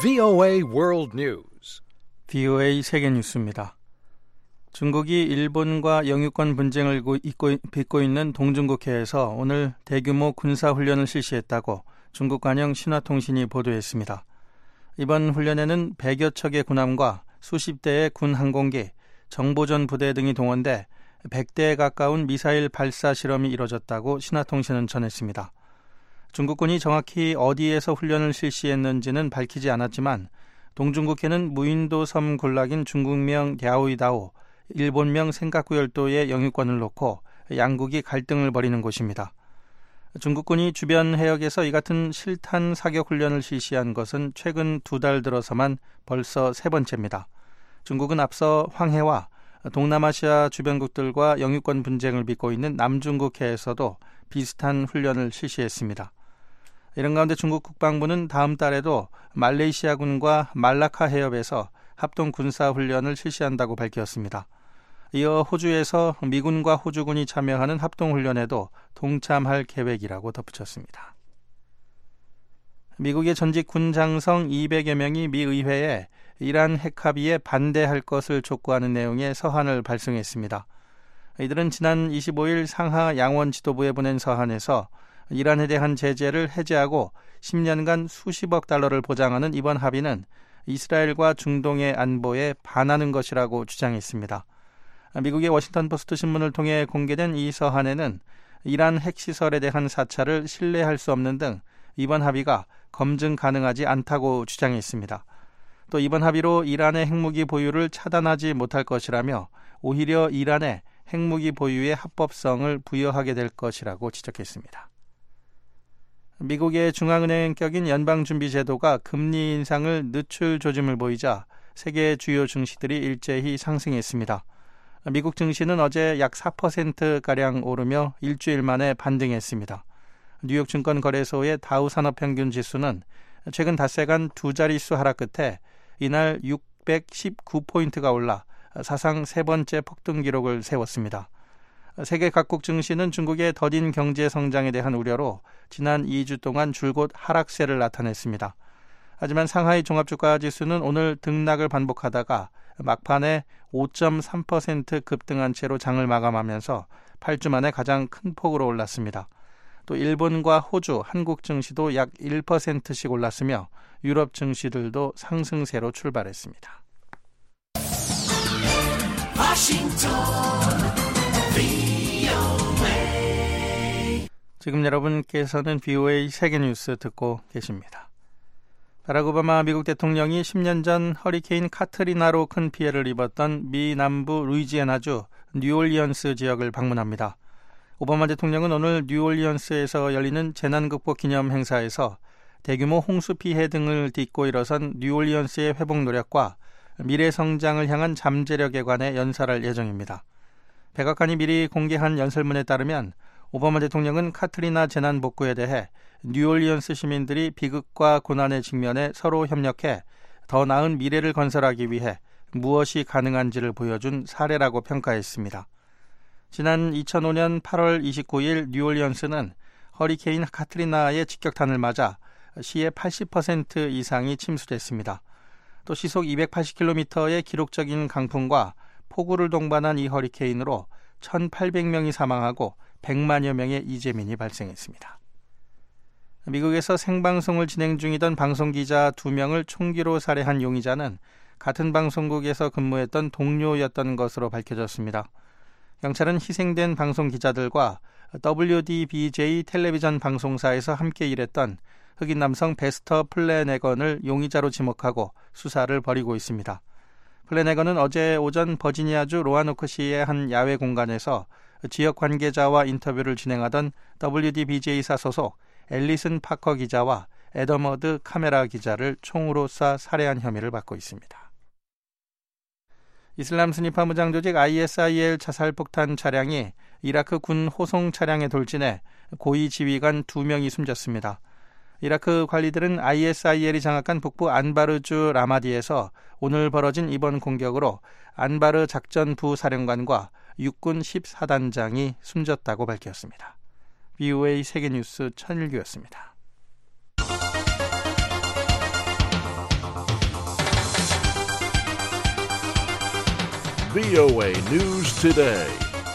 VOA World News. VOA 세계 뉴스입니다. 중국이 일본과 영유권 분쟁을 빚고 있는 동중국해에서 오늘 대규모 군사훈련을 실시했다고 중국 관영 신화통신이 보도했습니다. 이번 훈련에는 100여 척의 군함과 수십 대의 군 항공기, 정보전 부대 등이 동원돼 100대에 가까운 미사일 발사 실험이 이뤄졌다고 신화통신은 전했습니다. 중국군이 정확히 어디에서 훈련을 실시했는지는 밝히지 않았지만 동중국해는 무인도 섬 군락인 중국명 랴오이다오, 일본명 센카쿠 열도의 영유권을 놓고 양국이 갈등을 벌이는 곳입니다. 중국군이 주변 해역에서 이 같은 실탄 사격 훈련을 실시한 것은 최근 2달 들어서만 벌써 3번째입니다. 중국은 앞서 황해와 동남아시아 주변국들과 영유권 분쟁을 빚고 있는 남중국해에서도 비슷한 훈련을 실시했습니다. 이런 가운데 중국 국방부는 다음 달에도 말레이시아군과 말라카 해협에서 합동 군사훈련을 실시한다고 밝혔습니다. 이어 호주에서 미군과 호주군이 참여하는 합동훈련에도 동참할 계획이라고 덧붙였습니다. 미국의 전직 군 장성 200여 명이 미 의회에 이란 핵 합의에 반대할 것을 촉구하는 내용의 서한을 발송했습니다. 이들은 지난 25일 상하 양원 지도부에 보낸 서한에서 이란에 대한 제재를 해제하고 10년간 수십억 달러를 보장하는 이번 합의는 이스라엘과 중동의 안보에 반하는 것이라고 주장했습니다. 미국의 워싱턴 포스트 신문을 통해 공개된 이 서한에는 이란 핵시설에 대한 사찰을 신뢰할 수 없는 등 이번 합의가 검증 가능하지 않다고 주장했습니다. 또 이번 합의로 이란의 핵무기 보유를 차단하지 못할 것이라며 오히려 이란의 핵무기 보유의 합법성을 부여하게 될 것이라고 지적했습니다. 미국의 중앙은행격인 연방준비제도가 금리 인상을 늦출 조짐을 보이자 세계 주요 증시들이 일제히 상승했습니다. 미국 증시는 어제 약 4%가량 오르며 일주일 만에 반등했습니다. 뉴욕 증권거래소의 다우 산업평균지수는 최근 닷새간 두 자릿수 하락 끝에 이날 619포인트가 올라 사상 3번째 폭등 기록을 세웠습니다. 세계 각국 증시는 중국의 더딘 경제 성장에 대한 우려로 지난 2주 동안 줄곧 하락세를 나타냈습니다. 하지만 상하이 종합주가지수는 오늘 등락을 반복하다가 막판에 5.3% 급등한 채로 장을 마감하면서 8주 만에 가장 큰 폭으로 올랐습니다. 또 일본과 호주, 한국 증시도 약 1%씩 올랐으며 유럽 증시들도 상승세로 출발했습니다. 지금 여러분께서는 VOA 세계뉴스 듣고 계십니다. 바락 오바마 미국 대통령이 10년 전 허리케인 카트리나로 큰 피해를 입었던 미 남부 루이지애나주 뉴올리언스 지역을 방문합니다. 오바마 대통령은 오늘 뉴올리언스에서 열리는 재난극복 기념 행사에서 대규모 홍수 피해 등을 딛고 일어선 뉴올리언스의 회복 노력과 미래 성장을 향한 잠재력에 관해 연설할 예정입니다. 백악관이 미리 공개한 연설문에 따르면 오바마 대통령은 카트리나 재난 복구에 대해 뉴올리언스 시민들이 비극과 고난의 직면에 서로 협력해 더 나은 미래를 건설하기 위해 무엇이 가능한지를 보여준 사례라고 평가했습니다. 지난 2005년 8월 29일 뉴올리언스는 허리케인 카트리나의 직격탄을 맞아 시의 80% 이상이 침수됐습니다. 또 시속 280km의 기록적인 강풍과 폭우를 동반한 이 허리케인으로 1,800명이 사망하고 100만여 명의 이재민이 발생했습니다. 미국에서 생방송을 진행 중이던 방송기자 2명을 총기로 살해한 용의자는 같은 방송국에서 근무했던 동료였던 것으로 밝혀졌습니다. 경찰은 희생된 방송기자들과 WDBJ 텔레비전 방송사에서 함께 일했던 흑인 남성 베스터 플래내건을 용의자로 지목하고 수사를 벌이고 있습니다. 플래내건은 어제 오전 버지니아주 로아노크시의 한 야외 공간에서 지역 관계자와 인터뷰를 진행하던 WDBJ사 소속 앨리슨 파커 기자와 에더머드 카메라 기자를 총으로 쏴 살해한 혐의를 받고 있습니다. 이슬람 스니파 무장 조직 ISIL 자살폭탄 차량이 이라크 군 호송 차량에 돌진해 고위 지휘관 2명이 숨졌습니다. 이라크 관리들은 ISIL이 장악한 북부 안바르주 라마디에서 오늘 벌어진 이번 공격으로 안바르 작전부 사령관과 육군 14단장이 숨졌다고 밝혔습니다. VOA 세계뉴스 천일규였습니다. VOA News Today.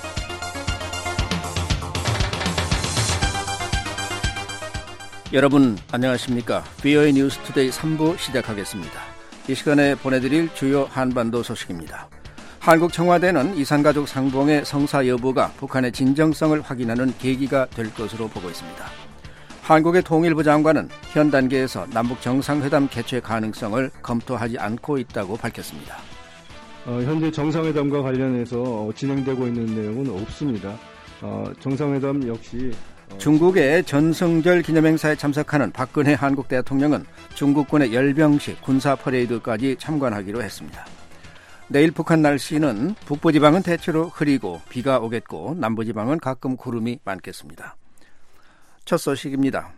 여러분 안녕하십니까? VOA 뉴스 투데이 3부 시작하겠습니다. 이 시간에 보내드릴 주요 한반도 소식입니다. 한국 청와대는 이산가족 상봉의 성사 여부가 북한의 진정성을 확인하는 계기가 될 것으로 보고 있습니다. 한국의 통일부 장관은 현 단계에서 남북 정상회담 개최 가능성을 검토하지 않고 있다고 밝혔습니다. 현재 정상회담과 관련해서 진행되고 있는 내용은 없습니다. 정상회담 역시 중국의 전승절 기념행사에 참석하는 박근혜 한국 대통령은 중국군의 열병식 군사 퍼레이드까지 참관하기로 했습니다. 내일 북한 날씨는 북부지방은 대체로 흐리고 비가 오겠고 남부지방은 가끔 구름이 많겠습니다. 첫 소식입니다.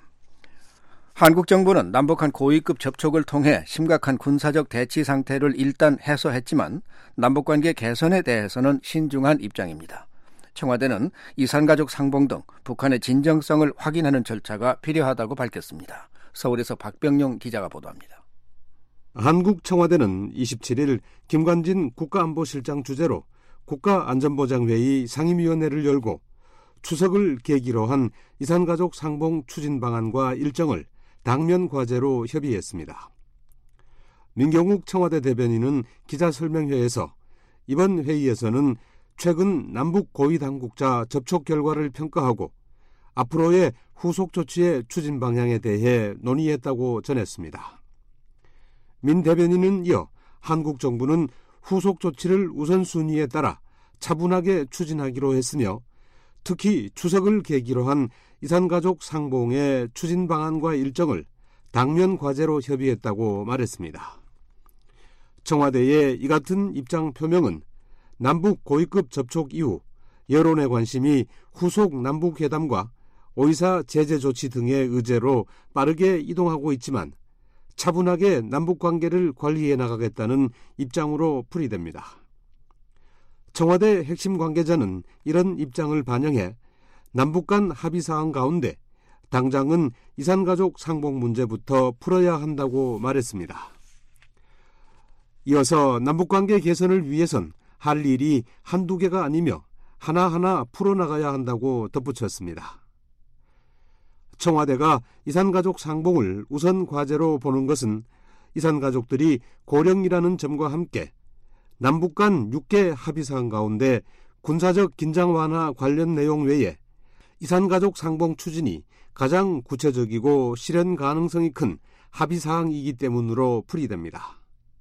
한국 정부는 남북한 고위급 접촉을 통해 심각한 군사적 대치 상태를 일단 해소했지만 남북관계 개선에 대해서는 신중한 입장입니다. 청와대는 이산가족 상봉 등 북한의 진정성을 확인하는 절차가 필요하다고 밝혔습니다. 서울에서 박병용 기자가 보도합니다. 한국 청와대는 27일 김관진 국가안보실장 주재로 국가안전보장회의 상임위원회를 열고 추석을 계기로 한 이산가족 상봉 추진 방안과 일정을 당면 과제로 협의했습니다. 민경욱 청와대 대변인은 기자설명회에서 이번 회의에서는 최근 남북 고위 당국자 접촉 결과를 평가하고 앞으로의 후속 조치의 추진 방향에 대해 논의했다고 전했습니다. 민 대변인은 이어 한국 정부는 후속 조치를 우선순위에 따라 차분하게 추진하기로 했으며 특히 추석을 계기로 한 이산가족 상봉의 추진 방안과 일정을 당면 과제로 협의했다고 말했습니다. 청와대의 이 같은 입장 표명은 남북 고위급 접촉 이후 여론의 관심이 후속 남북회담과 오이사 제재 조치 등의 의제로 빠르게 이동하고 있지만 차분하게 남북관계를 관리해 나가겠다는 입장으로 풀이됩니다. 청와대 핵심 관계자는 이런 입장을 반영해 남북 간 합의사항 가운데 당장은 이산가족 상봉 문제부터 풀어야 한다고 말했습니다. 이어서 남북관계 개선을 위해선 할 일이 한두 개가 아니며 하나하나 풀어나가야 한다고 덧붙였습니다. 청와대가 이산가족 상봉을 우선 과제로 보는 것은 이산가족들이 고령이라는 점과 함께 남북 간 6개 합의사항 가운데 군사적 긴장 완화 관련 내용 외에 이산가족 상봉 추진이 가장 구체적이고 실현 가능성이 큰 합의사항이기 때문으로 풀이됩니다.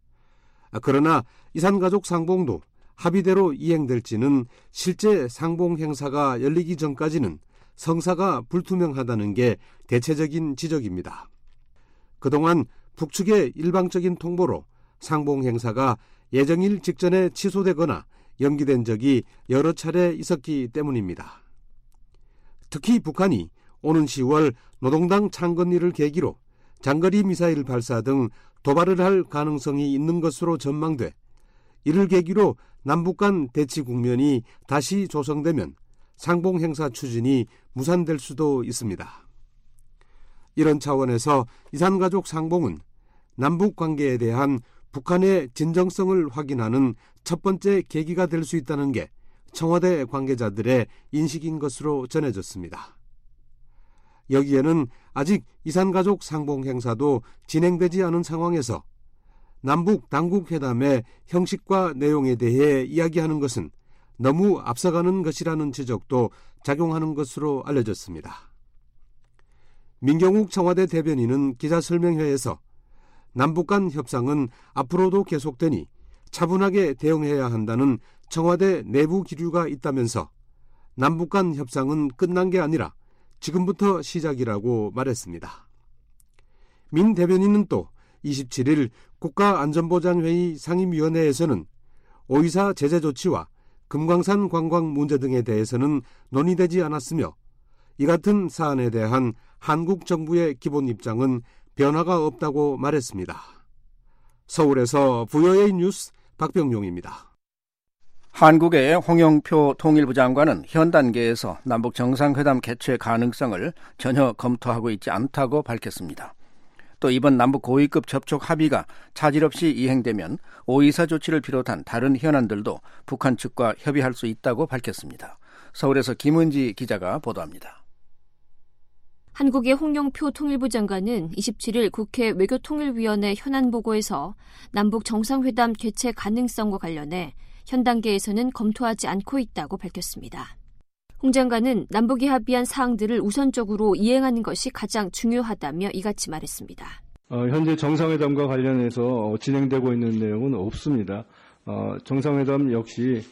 그러나 이산가족 상봉도 합의대로 이행될지는 실제 상봉 행사가 열리기 전까지는 성사가 불투명하다는 게 대체적인 지적입니다. 그동안 북측의 일방적인 통보로 상봉 행사가 예정일 직전에 취소되거나 연기된 적이 여러 차례 있었기 때문입니다. 특히 북한이 오는 10월 노동당 창건일을 계기로 장거리 미사일 발사 등 도발을 할 가능성이 있는 것으로 전망돼 이를 계기로 남북 간 대치 국면이 다시 조성되면 상봉 행사 추진이 무산될 수도 있습니다. 이런 차원에서 이산가족 상봉은 남북 관계에 대한 북한의 진정성을 확인하는 첫 번째 계기가 될 수 있다는 게 청와대 관계자들의 인식인 것으로 전해졌습니다. 여기에는 아직 이산가족 상봉 행사도 진행되지 않은 상황에서 남북 당국회담의 형식과 내용에 대해 이야기하는 것은 너무 앞서가는 것이라는 지적도 작용하는 것으로 알려졌습니다. 민경욱 청와대 대변인은 기자설명회에서 남북 간 협상은 앞으로도 계속되니 차분하게 대응해야 한다는 청와대 내부 기류가 있다면서 남북 간 협상은 끝난 게 아니라 지금부터 시작이라고 말했습니다. 민 대변인은 또 27일 국가안전보장회의 상임위원회에서는 오이사 제재 조치와 금강산 관광 문제 등에 대해서는 논의되지 않았으며 이 같은 사안에 대한 한국 정부의 기본 입장은 변화가 없다고 말했습니다. 서울에서 VOA 뉴스 박병용입니다. 한국의 홍영표 통일부 장관은 현 단계에서 남북 정상회담 개최 가능성을 전혀 검토하고 있지 않다고 밝혔습니다. 또 이번 남북 고위급 접촉 합의가 차질 없이 이행되면 오이사 조치를 비롯한 다른 현안들도 북한 측과 협의할 수 있다고 밝혔습니다. 서울에서 김은지 기자가 보도합니다. 한국의 홍영표 통일부 장관은 27일 국회 외교통일위원회 현안보고에서 남북 정상회담 개최 가능성과 관련해 현 단계에서는 검토하지 않고 있다고 밝혔습니다. 홍 장관은 남북이 합의한 사항들을 우선적으로 이행하는 것이 가장 중요하다며 이같이 말했습니다. 현재 정상회담과 관련해서 진행되고 있는 내용은 없습니다. 정상회담 역시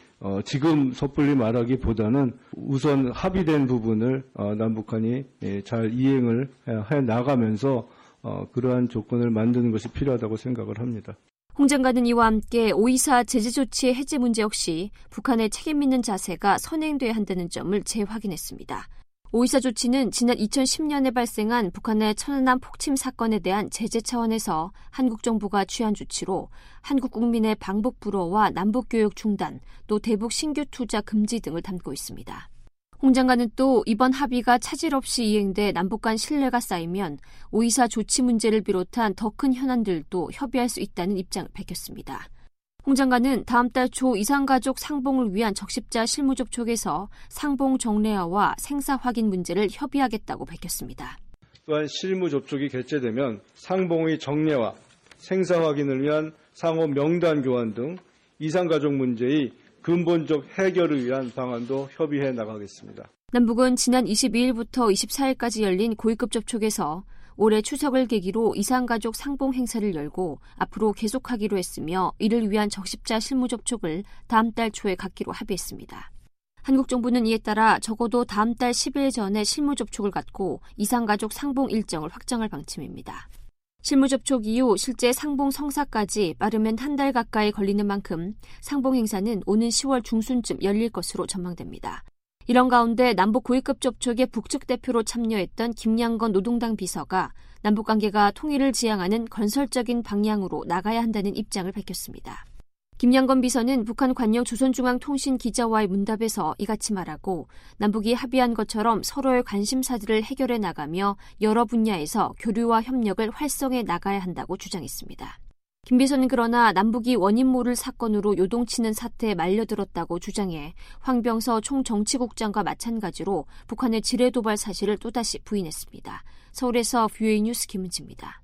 지금 섣불리 말하기보다는 우선 합의된 부분을 남북한이 잘 이행을 해 나가면서 그러한 조건을 만드는 것이 필요하다고 생각을 합니다. 홍 장관은 이와 함께 오이사 제재 조치의 해제 문제 역시 북한의 책임 있는 자세가 선행돼야 한다는 점을 재확인했습니다. 오이사 조치는 지난 2010년에 발생한 북한의 천안함 폭침 사건에 대한 제재 차원에서 한국 정부가 취한 조치로 한국 국민의 방북 불허와 남북교육 중단, 또 대북 신규 투자 금지 등을 담고 있습니다. 홍 장관은 또 이번 합의가 차질 없이 이행돼 남북 간 신뢰가 쌓이면 오이사 조치 문제를 비롯한 더 큰 현안들도 협의할 수 있다는 입장을 밝혔습니다. 홍 장관은 다음 달 초 이산가족 상봉을 위한 적십자 실무 접촉에서 상봉 정례화와 생사 확인 문제를 협의하겠다고 밝혔습니다. 또한 실무 접촉이 개최되면 상봉의 정례화, 생사 확인을 위한 상호 명단 교환 등 이산가족 문제의 근본적 해결을 위한 방안도 협의해 나가겠습니다. 남북은 지난 22일부터 24일까지 열린 고위급 접촉에서 올해 추석을 계기로 이산가족 상봉 행사를 열고 앞으로 계속하기로 했으며 이를 위한 적십자 실무 접촉을 다음 달 초에 갖기로 합의했습니다. 한국 정부는 이에 따라 적어도 다음 달 10일 전에 실무 접촉을 갖고 이산가족 상봉 일정을 확정할 방침입니다. 실무 접촉 이후 실제 상봉 성사까지 빠르면 한 달 가까이 걸리는 만큼 상봉 행사는 오는 10월 중순쯤 열릴 것으로 전망됩니다. 이런 가운데 남북 고위급 접촉에 북측 대표로 참여했던 김양건 노동당 비서가 남북관계가 통일을 지향하는 건설적인 방향으로 나가야 한다는 입장을 밝혔습니다. 김양건 비서는 북한 관영 조선중앙통신 기자와의 문답에서 이같이 말하고 남북이 합의한 것처럼 서로의 관심사들을 해결해 나가며 여러 분야에서 교류와 협력을 활성해 나가야 한다고 주장했습니다. 김 비서는 그러나 남북이 원인 모를 사건으로 요동치는 사태에 말려들었다고 주장해 황병서 총정치국장과 마찬가지로 북한의 지뢰 도발 사실을 또다시 부인했습니다. 서울에서 VOA 뉴스 김은지입니다.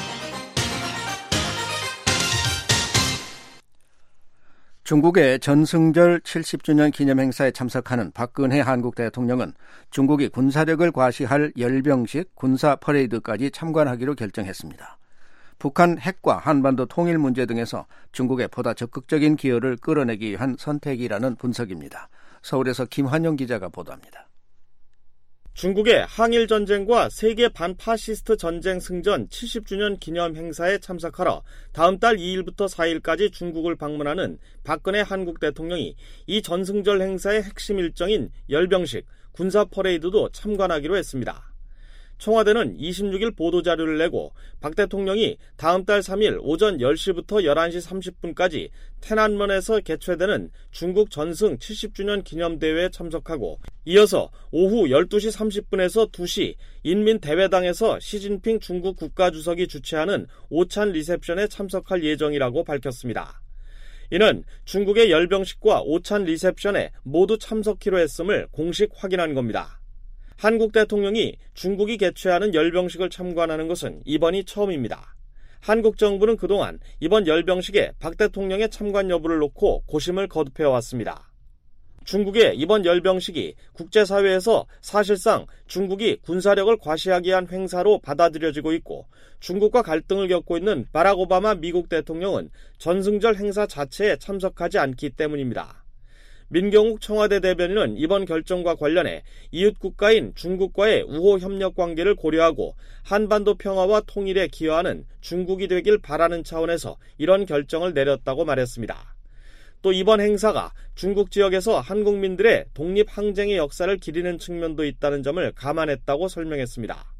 중국의 전승절 70주년 기념행사에 참석하는 박근혜 한국 대통령은 중국이 군사력을 과시할 열병식 군사 퍼레이드까지 참관하기로 결정했습니다. 북한 핵과 한반도 통일 문제 등에서 중국의 보다 적극적인 기여를 끌어내기 위한 선택이라는 분석입니다. 서울에서 김환영 기자가 보도합니다. 중국의 항일전쟁과 세계 반파시스트 전쟁 승전 70주년 기념 행사에 참석하러 다음 달 2일부터 4일까지 중국을 방문하는 박근혜 한국 대통령이 이 전승절 행사의 핵심 일정인 열병식, 군사 퍼레이드도 참관하기로 했습니다. 청와대는 26일 보도자료를 내고 박 대통령이 다음 달 3일 오전 10시부터 11시 30분까지天安門에서 개최되는 중국 전승 70주년 기념대회에 참석하고 이어서 오후 12시 30분에서 2시 인민대회당에서 시진핑 중국 국가주석이 주최하는 오찬 리셉션에 참석할 예정이라고 밝혔습니다. 이는 중국의 열병식과 오찬 리셉션에 모두 참석키로 했음을 공식 확인한 겁니다. 한국 대통령이 중국이 개최하는 열병식을 참관하는 것은 이번이 처음입니다. 한국 정부는 그동안 이번 열병식에 박 대통령의 참관 여부를 놓고 고심을 거듭해왔습니다. 중국의 이번 열병식이 국제사회에서 사실상 중국이 군사력을 과시하기 위한 행사로 받아들여지고 있고 중국과 갈등을 겪고 있는 바락 오바마 미국 대통령은 전승절 행사 자체에 참석하지 않기 때문입니다. 민경욱 청와대 대변인은 이번 결정과 관련해 이웃 국가인 중국과의 우호 협력 관계를 고려하고 한반도 평화와 통일에 기여하는 중국이 되길 바라는 차원에서 이런 결정을 내렸다고 말했습니다. 또 이번 행사가 중국 지역에서 한국민들의 독립항쟁의 역사를 기리는 측면도 있다는 점을 감안했다고 설명했습니다.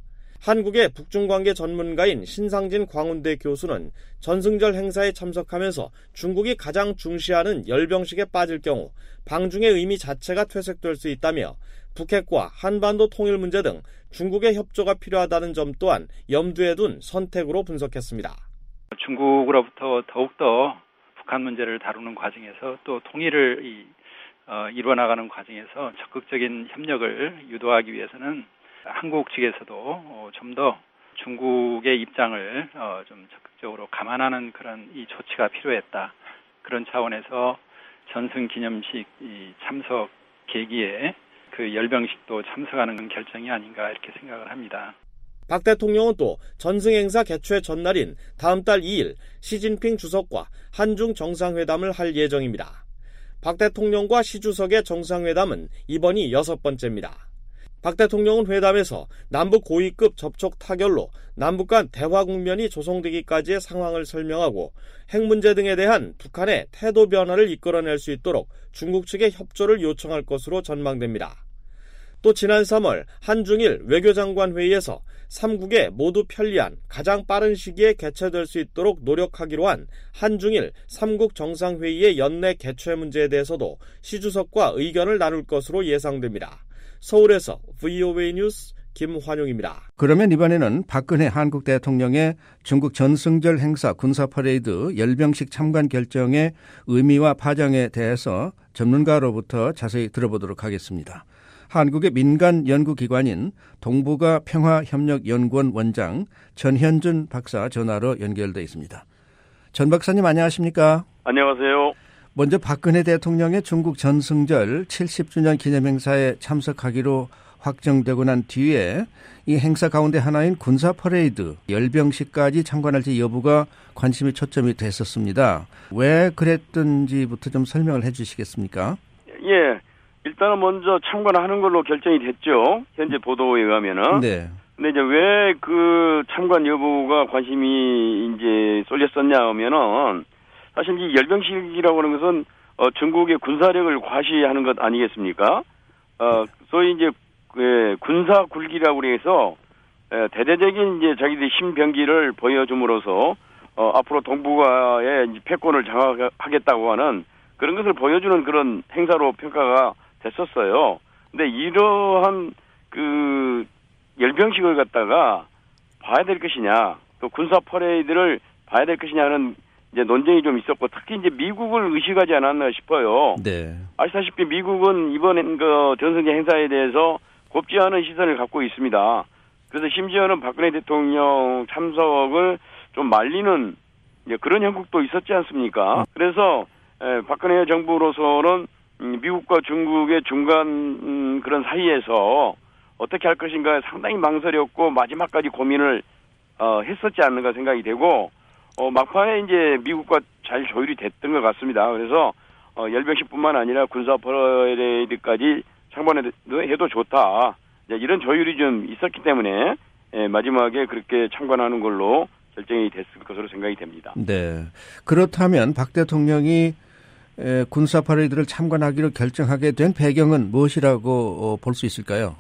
한국의 북중관계 전문가인 신상진 광운대 교수는 전승절 행사에 참석하면서 중국이 가장 중시하는 열병식에 빠질 경우 방중의 의미 자체가 퇴색될 수 있다며 북핵과 한반도 통일 문제 등 중국의 협조가 필요하다는 점 또한 염두에 둔 선택으로 분석했습니다. 중국으로부터 더욱더 북한 문제를 다루는 과정에서 또 통일을 이루어나가는 과정에서 적극적인 협력을 유도하기 위해서는 한국 측에서도 좀 더 중국의 입장을 좀 적극적으로 감안하는 그런 이 조치가 필요했다. 그런 차원에서 전승 기념식 참석 계기에 그 열병식도 참석하는 결정이 아닌가 이렇게 생각을 합니다. 박 대통령은 또 전승 행사 개최 전날인 다음 달 2일 시진핑 주석과 한중 정상회담을 할 예정입니다. 박 대통령과 시 주석의 정상회담은 이번이 6번째입니다. 박 대통령은 회담에서 남북 고위급 접촉 타결로 남북 간 대화 국면이 조성되기까지의 상황을 설명하고 핵 문제 등에 대한 북한의 태도 변화를 이끌어낼 수 있도록 중국 측의 협조를 요청할 것으로 전망됩니다. 또 지난 3월 한중일 외교장관 회의에서 3국에 모두 편리한 가장 빠른 시기에 개최될 수 있도록 노력하기로 한 한중일 3국 정상회의의 연내 개최 문제에 대해서도 시 주석과 의견을 나눌 것으로 예상됩니다. 서울에서 VOA 뉴스 김환용입니다. 그러면 이번에는 박근혜 한국 대통령의 중국 전승절 행사 군사 퍼레이드 열병식 참관 결정의 의미와 파장에 대해서 전문가로부터 자세히 들어보도록 하겠습니다. 한국의 민간 연구기관인 동북아 평화협력연구원 원장 전현준 박사 전화로 연결돼 있습니다. 전 박사님 안녕하십니까? 안녕하세요. 먼저 박근혜 대통령의 중국 전승절 70주년 기념행사에 참석하기로 확정되고 난 뒤에 이 행사 가운데 하나인 군사 퍼레이드 열병식까지 참관할지 여부가 관심이 초점이 됐었습니다. 왜 그랬던지부터 좀 설명을 해 주시겠습니까? 예, 일단은 먼저 참관하는 걸로 결정이 됐죠. 현재 보도에 의하면은. 네. 근데 이제 왜 그 참관 여부가 관심이 이제 쏠렸었냐 하면은 사실 이 열병식이라고 하는 것은 중국의 군사력을 과시하는 것 아니겠습니까? 소위 이제 군사 굴기라고 그래서 대대적인 이제 자기들의 신병기를 보여줌으로써 앞으로 동북아의 패권을 장악하겠다고 하는 그런 것을 보여주는 그런 행사로 평가가 됐었어요. 근데 이러한 그 열병식을 갖다가 봐야 될 것이냐, 또 군사 퍼레이드를 봐야 될 것이냐는 이제 논쟁이 좀 있었고, 특히 이제 미국을 의식하지 않았나 싶어요. 네. 아시다시피 미국은 이번 그 전승절 행사에 대해서 곱지 않은 시선을 갖고 있습니다. 그래서 심지어는 박근혜 대통령 참석을 좀 말리는 그런 형국도 있었지 않습니까? 그래서 박근혜 정부로서는 미국과 중국의 중간 그런 사이에서 어떻게 할 것인가 상당히 망설였고 마지막까지 고민을 했었지 않는가 생각이 되고, 막판에 이제 미국과 잘 조율이 됐던 것 같습니다. 그래서 열병식뿐만 아니라 군사 퍼레이드까지 참관해도 좋다. 이런 조율이 좀 있었기 때문에 마지막에 그렇게 참관하는 걸로 결정이 됐을 것으로 생각이 됩니다. 네. 그렇다면 박 대통령이 군사 퍼레이드를 참관하기로 결정하게 된 배경은 무엇이라고 볼 수 있을까요?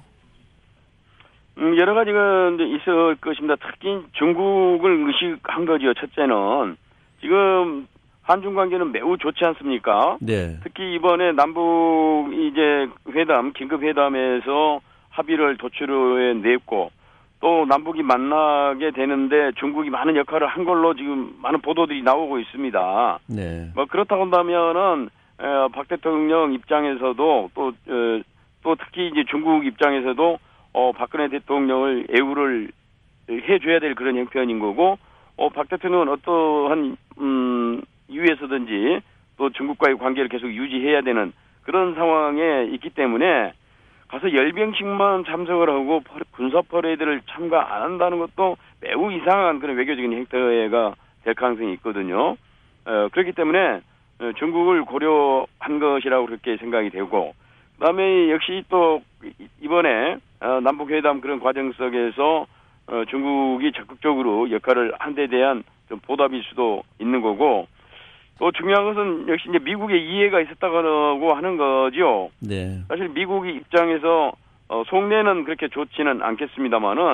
여러 가지가 이제 있을 것입니다. 특히 중국을 의식한 거죠. 첫째는 지금 한중 관계는 매우 좋지 않습니까? 네. 특히 이번에 남북 이제 회담, 긴급 회담에서 합의를 도출해 냈고, 또 남북이 만나게 되는데 중국이 많은 역할을 한 걸로 지금 많은 보도들이 나오고 있습니다. 네. 뭐 그렇다고 한다면은 박 대통령 입장에서도 또 특히 이제 중국 입장에서도 박근혜 대통령을 애우를 해줘야 될 그런 형편인 거고, 박 대통령은 어떠한 이유에서든지 또 중국과의 관계를 계속 유지해야 되는 그런 상황에 있기 때문에 가서 열병식만 참석을 하고 군사 퍼레이드를 참가 안 한다는 것도 매우 이상한 그런 외교적인 행태가 될 가능성이 있거든요. 그렇기 때문에 중국을 고려한 것이라고 그렇게 생각이 되고, 그다음에 역시 또 이번에 남북회담 그런 과정 속에서 중국이 적극적으로 역할을 한 데 대한 좀 보답일 수도 있는 거고, 또 중요한 것은 역시 이제 미국의 이해가 있었다고 하는 거죠. 네. 사실 미국의 입장에서 속내는 그렇게 좋지는 않겠습니다만은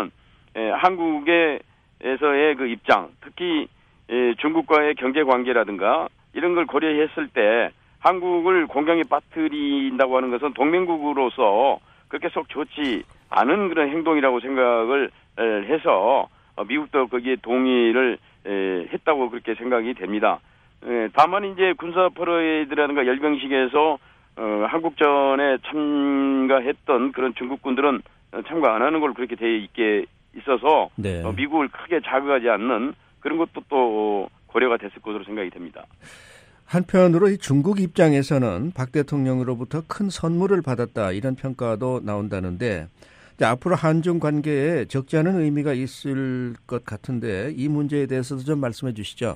한국에서의 그 입장, 특히 중국과의 경제 관계라든가 이런 걸 고려했을 때 한국을 공경에 빠뜨린다고 하는 것은 동맹국으로서 그렇게 속 좋지 않은 그런 행동이라고 생각을 해서 미국도 거기에 동의를 했다고 그렇게 생각이 됩니다. 다만 이제 군사 퍼레이드라든가 열병식에서 한국전에 참가했던 그런 중국군들은 참가 안 하는 걸로 그렇게 돼 있어서 네. 미국을 크게 자극하지 않는 그런 것도 또 고려가 됐을 것으로 생각이 됩니다. 한편으로 이 중국 입장에서는 박 대통령으로부터 큰 선물을 받았다 이런 평가도 나온다는데 앞으로 한중 관계에 적지 않은 의미가 있을 것 같은데 이 문제에 대해서도 좀 말씀해 주시죠.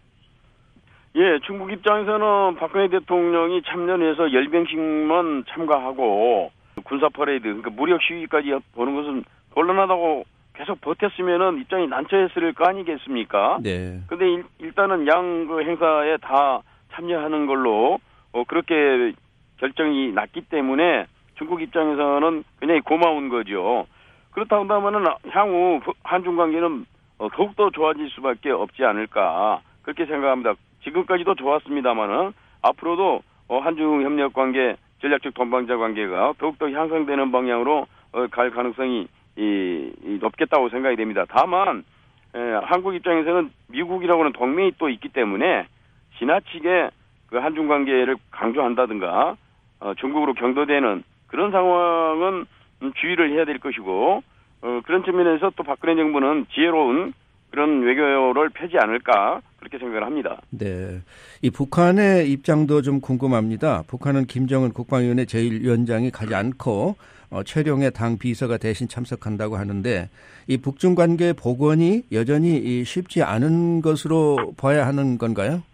예, 중국 입장에서는 박근혜 대통령이 참전해서 열병식만 참가하고 군사 퍼레이드, 그러니까 무력 시위까지 보는 것은 곤란하다고 계속 버텼으면은 입장이 난처했을 거 아니겠습니까? 네. 근데 일단은 양 그 행사에 다 참여하는 걸로 그렇게 결정이 났기 때문에 중국 입장에서는 굉장히 고마운 거죠. 그렇다고 한다면은 향후 한중 관계는 더욱더 좋아질 수밖에 없지 않을까 그렇게 생각합니다. 지금까지도 좋았습니다만은 앞으로도 한중 협력 관계, 전략적 동반자 관계가 더욱더 향상되는 방향으로 갈 가능성이 높겠다고 생각이 됩니다. 다만 한국 입장에서는 미국이라고 하는 동맹이 또 있기 때문에 지나치게 그 한중 관계를 강조한다든가 중국으로 경도되는 그런 상황은 주의를 해야 될 것이고 그런 측면에서 또 박근혜 정부는 지혜로운 그런 외교를 펴지 않을까 그렇게 생각을 합니다. 네, 이 북한의 입장도 좀 궁금합니다. 북한은 김정은 국방위원회 제1위원장이 가지 않고 최룡의 당 비서가 대신 참석한다고 하는데 이 북중 관계 복원이 여전히 쉽지 않은 것으로 봐야 하는 건가요?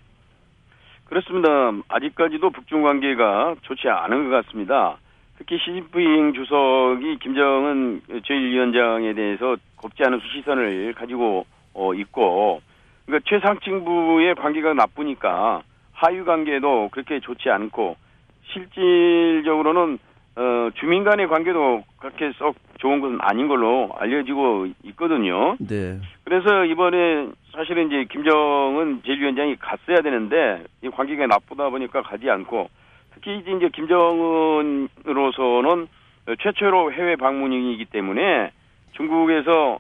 그렇습니다. 아직까지도 북중 관계가 좋지 않은 것 같습니다. 특히 시진핑 주석이 김정은 제1위원장에 대해서 곱지 않은 수시선을 가지고 있고, 그러니까 최상층부의 관계가 나쁘니까 하위 관계도 그렇게 좋지 않고, 실질적으로는 주민 간의 관계도 그렇게 썩 좋은 것은 아닌 걸로 알려지고 있거든요. 네. 그래서 이번에 사실은 이제 김정은 제1위원장이 갔어야 되는데 이 관계가 나쁘다 보니까 가지 않고, 특히 이제 김정은으로서는 최초로 해외 방문이기 때문에 중국에서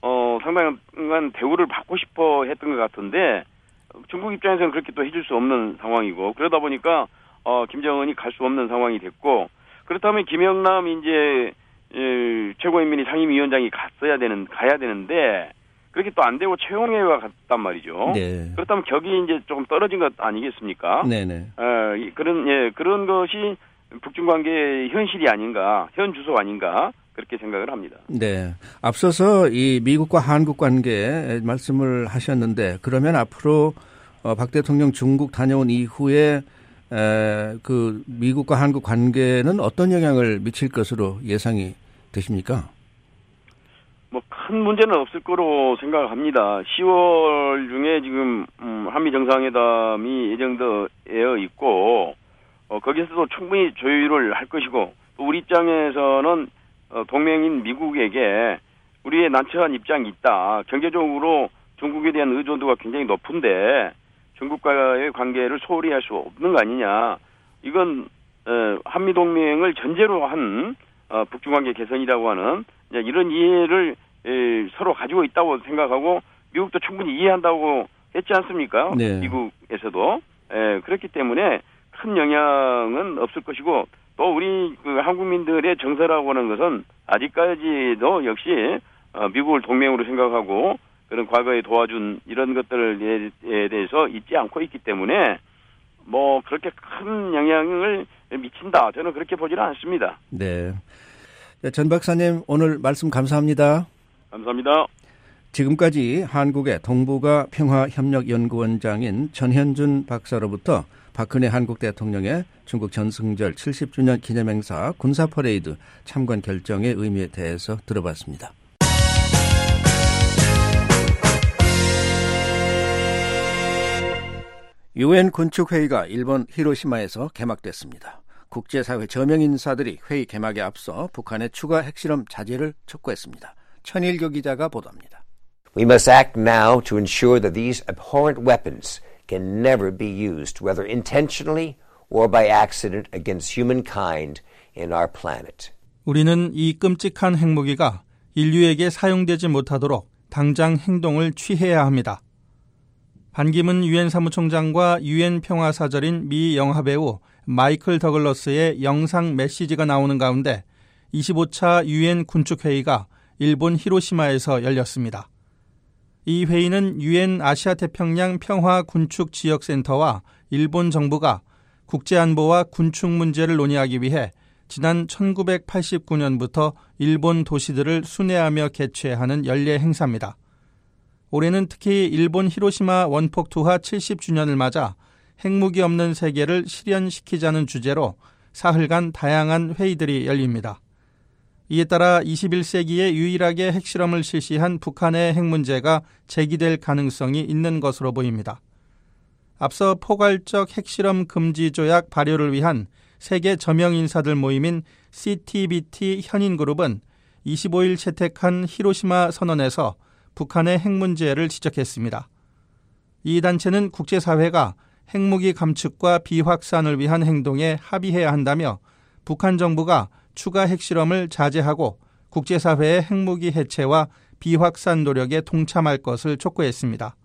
상당한 대우를 받고 싶어 했던 것 같은데 중국 입장에서는 그렇게 또 해줄 수 없는 상황이고, 그러다 보니까 김정은이 갈 수 없는 상황이 됐고, 그렇다면 김영남 이제 최고인민위 상임위원장이 가야 되는데 그렇게 또 안 되고 최용해가 갔단 말이죠. 네. 그렇다면 격이 이제 조금 떨어진 것 아니겠습니까? 네네. 그런 것이 북중 관계의 현실이 아닌가, 현 주소 아닌가 그렇게 생각을 합니다. 네. 앞서서 이 미국과 한국 관계 말씀을 하셨는데 그러면 앞으로 박 대통령 중국 다녀온 이후에 그 미국과 한국 관계는 어떤 영향을 미칠 것으로 예상이 되십니까? 뭐 큰 문제는 없을 거로 생각을 합니다. 10월 중에 지금 한미 정상회담이 예정되어 있고 거기서도 충분히 조율을 할 것이고, 또 우리 입장에서는 동맹인 미국에게 우리의 난처한 입장이 있다. 경제적으로 중국에 대한 의존도가 굉장히 높은데 중국과의 관계를 소홀히 할 수 없는 거 아니냐. 이건 한미동맹을 전제로 한 북중관계 개선이라고 하는 이런 이해를 서로 가지고 있다고 생각하고 미국도 충분히 이해한다고 했지 않습니까? 네. 미국에서도. 그렇기 때문에 큰 영향은 없을 것이고, 또 우리 그 한국민들의 정서라고 하는 것은 아직까지도 역시 미국을 동맹으로 생각하고 그런 과거에 도와준 이런 것들에 대해서 잊지 않고 있기 때문에 뭐 그렇게 큰 영향을 미친다, 저는 그렇게 보지는 않습니다. 네. 전 박사님 오늘 말씀 감사합니다. 감사합니다. 지금까지 한국의 동북아 평화협력연구원장인 전현준 박사로부터 박근혜 한국 대통령의 중국 전승절 70주년 기념행사 군사퍼레이드 참관 결정의 의미에 대해서 들어봤습니다. 유엔 군축회의가 일본 히로시마에서 개막됐습니다. 국제사회 저명 인사들이 회의 개막에 앞서 북한의 추가 핵실험 자제를 촉구했습니다. 천일교 기자가 보도합니다. We must act now to ensure that these abhorrent weapons can never be used, whether intentionally or by accident, against humankind in our planet. 우리는 이 끔찍한 핵무기가 인류에게 사용되지 못하도록 당장 행동을 취해야 합니다. 반기문 유엔 사무총장과 유엔 평화사절인 미 영화배우 마이클 더글러스의 영상 메시지가 나오는 가운데 25차 유엔 군축회의가 일본 히로시마에서 열렸습니다. 이 회의는 유엔 아시아태평양 평화군축지역센터와 일본 정부가 국제안보와 군축 문제를 논의하기 위해 지난 1989년부터 일본 도시들을 순회하며 개최하는 연례 행사입니다. 올해는 특히 일본 히로시마 원폭 투하 70주년을 맞아 핵무기 없는 세계를 실현시키자는 주제로 사흘간 다양한 회의들이 열립니다. 이에 따라 21세기에 유일하게 핵실험을 실시한 북한의 핵 문제가 제기될 가능성이 있는 것으로 보입니다. 앞서 포괄적 핵실험 금지 조약 발효를 위한 세계 저명 인사들 모임인 CTBT 현인그룹은 25일 채택한 히로시마 선언에서 북한의 핵 문제를 지적했습니다. 이 단체는 국제사회가 핵무기 감축과 비확산을 위한 행동에 합의해야 한다며 북한 정부가 추가 핵실험을 자제하고 국제사회의 핵무기 해체와 비확산 노력에 동참할 것을 촉구했습니다.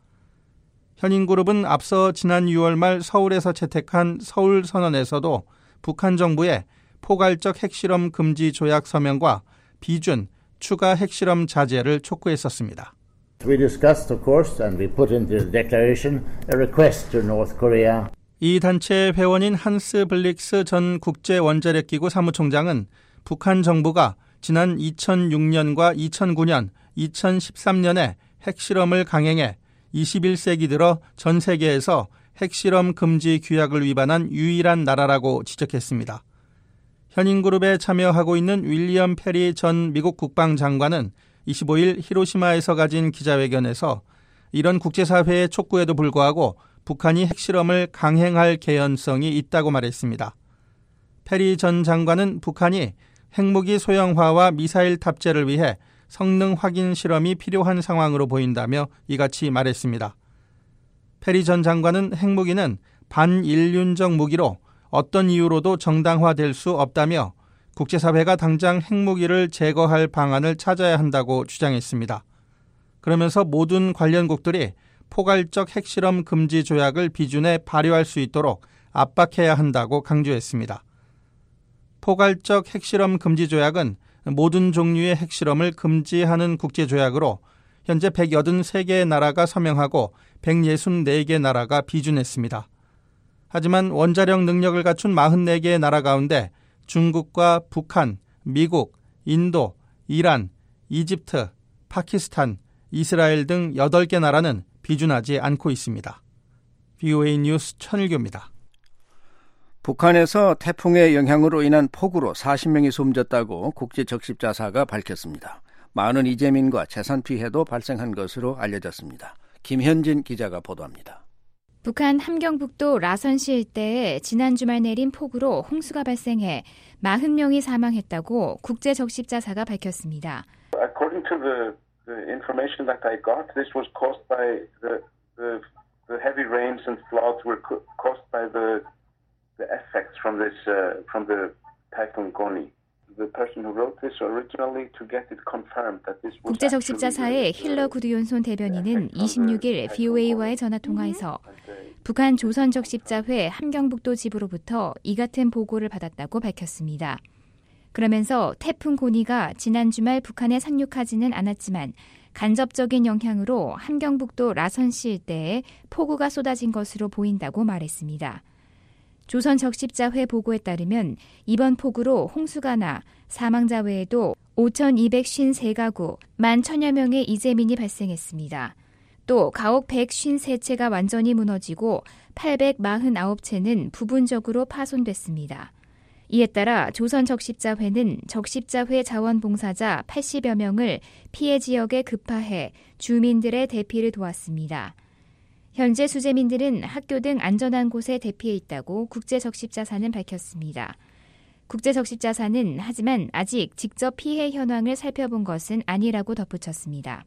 현인그룹은 앞서 지난 6월 말 서울에서 채택한 서울선언에서도 북한 정부의 포괄적 핵실험 금지 조약 서명과 비준, 추가 핵실험 자제를 촉구했었습니다. We discussed, of course, and we put into the declaration a request to North Korea. 이 단체 회원인 한스 블릭스 전 국제원자력기구 사무총장은 북한 정부가 지난 2006년과 2009년, 2013년에 핵실험을 강행해 21세기 들어 전 세계에서 핵실험 금지 규약을 위반한 유일한 나라라고 지적했습니다. 현인그룹에 참여하고 있는 윌리엄 페리 전 미국 국방장관은 25일 히로시마에서 가진 기자회견에서 이런 국제사회의 촉구에도 불구하고 북한이 핵실험을 강행할 개연성이 있다고 말했습니다. 페리 전 장관은 북한이 핵무기 소형화와 미사일 탑재를 위해 성능 확인 실험이 필요한 상황으로 보인다며 이같이 말했습니다. 페리 전 장관은 핵무기는 반인륜적 무기로 어떤 이유로도 정당화될 수 없다며 국제사회가 당장 핵무기를 제거할 방안을 찾아야 한다고 주장했습니다. 그러면서 모든 관련국들이 포괄적 핵실험 금지 조약을 비준에 발효할 수 있도록 압박해야 한다고 강조했습니다. 포괄적 핵실험 금지 조약은 모든 종류의 핵실험을 금지하는 국제조약으로 현재 183개의 나라가 서명하고 164개 나라가 비준했습니다. 하지만 원자력 능력을 갖춘 44개의 나라 가운데 중국과 북한, 미국, 인도, 이란, 이집트, 파키스탄, 이스라엘 등 8개 나라는 비준하지 않고 있습니다. VOA 뉴스 천일교입니다. 북한에서 태풍의 영향으로 인한 폭우로 40명이 숨졌다고 국제적십자사가 밝혔습니다. 많은 이재민과 재산 피해도 발생한 것으로 알려졌습니다. 김현진 기자가 보도합니다. 북한 함경북도 라선시 일대에 지난 주말 내린 폭우로 홍수가 발생해 40명이 사망했다고 국제적십자사가 밝혔습니다. According to the information that I got, this was caused by the heavy rains and floods were caused by the effects from the typhoon Goni. The person who wrote this originally to get it confirmed that this was 국제적십자사의 힐러 구드욘손 대변인은 26일 VOA와의 전화통화에서 북한 조선적십자회 함경북도 지부로부터 이 같은 보고를 받았다고 밝혔습니다. 그러면서 태풍 고니가 지난 주말 북한에 상륙하지는 않았지만 간접적인 영향으로 함경북도 라선시 일대에 폭우가 쏟아진 것으로 보인다고 말했습니다. 조선적십자회 보고에 따르면 이번 폭우로 홍수가 나 사망자 외에도 5,253가구 11,000여 명의 이재민이 발생했습니다. 또 가옥 153채가 완전히 무너지고 849채는 부분적으로 파손됐습니다. 이에 따라 조선적십자회는 적십자회 자원봉사자 80여 명을 피해 지역에 급파해 주민들의 대피를 도왔습니다. 현재 수재민들은 학교 등 안전한 곳에 대피해 있다고 국제적십자사는 밝혔습니다. 국제적십자사는 하지만 아직 직접 피해 현황을 살펴본 것은 아니라고 덧붙였습니다.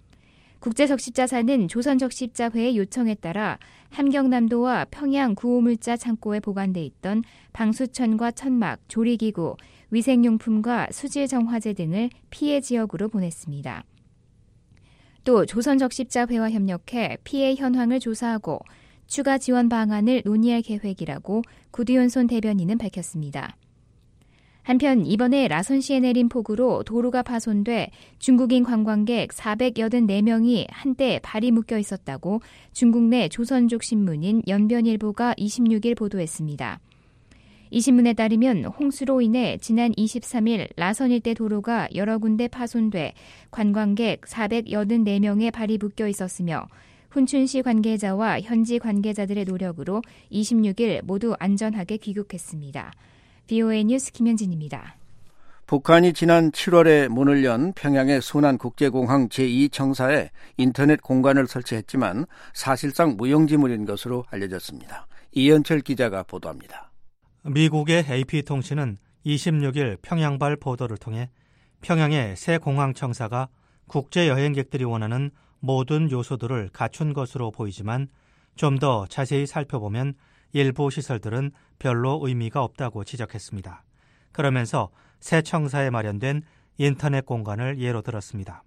국제적십자사는 조선적십자회의 요청에 따라 함경남도와 평양 구호물자 창고에 보관돼 있던 방수천과 천막, 조리기구, 위생용품과 수질정화제 등을 피해 지역으로 보냈습니다. 또 조선적십자회와 협력해 피해 현황을 조사하고 추가 지원 방안을 논의할 계획이라고 구두연손 대변인은 밝혔습니다. 한편 이번에 라선시에 내린 폭우로 도로가 파손돼 중국인 관광객 484명이 한때 발이 묶여 있었다고 중국 내 조선족 신문인 연변일보가 26일 보도했습니다. 이 신문에 따르면 홍수로 인해 지난 23일 라선 일대 도로가 여러 군데 파손돼 관광객 484명의 발이 묶여 있었으며 훈춘시 관계자와 현지 관계자들의 노력으로 26일 모두 안전하게 귀국했습니다. VOA 뉴스 김현진입니다. 북한이 지난 7월에 문을 연 평양의 순안국제공항 제2청사에 인터넷 공간을 설치했지만 사실상 무용지물인 것으로 알려졌습니다. 이현철 기자가 보도합니다. 미국의 AP통신은 26일 평양발 보도를 통해 평양의 새 공항청사가 국제여행객들이 원하는 모든 요소들을 갖춘 것으로 보이지만 좀 더 자세히 살펴보면 일부 시설들은 별로 의미가 없다고 지적했습니다. 그러면서 새 청사에 마련된 인터넷 공간을 예로 들었습니다.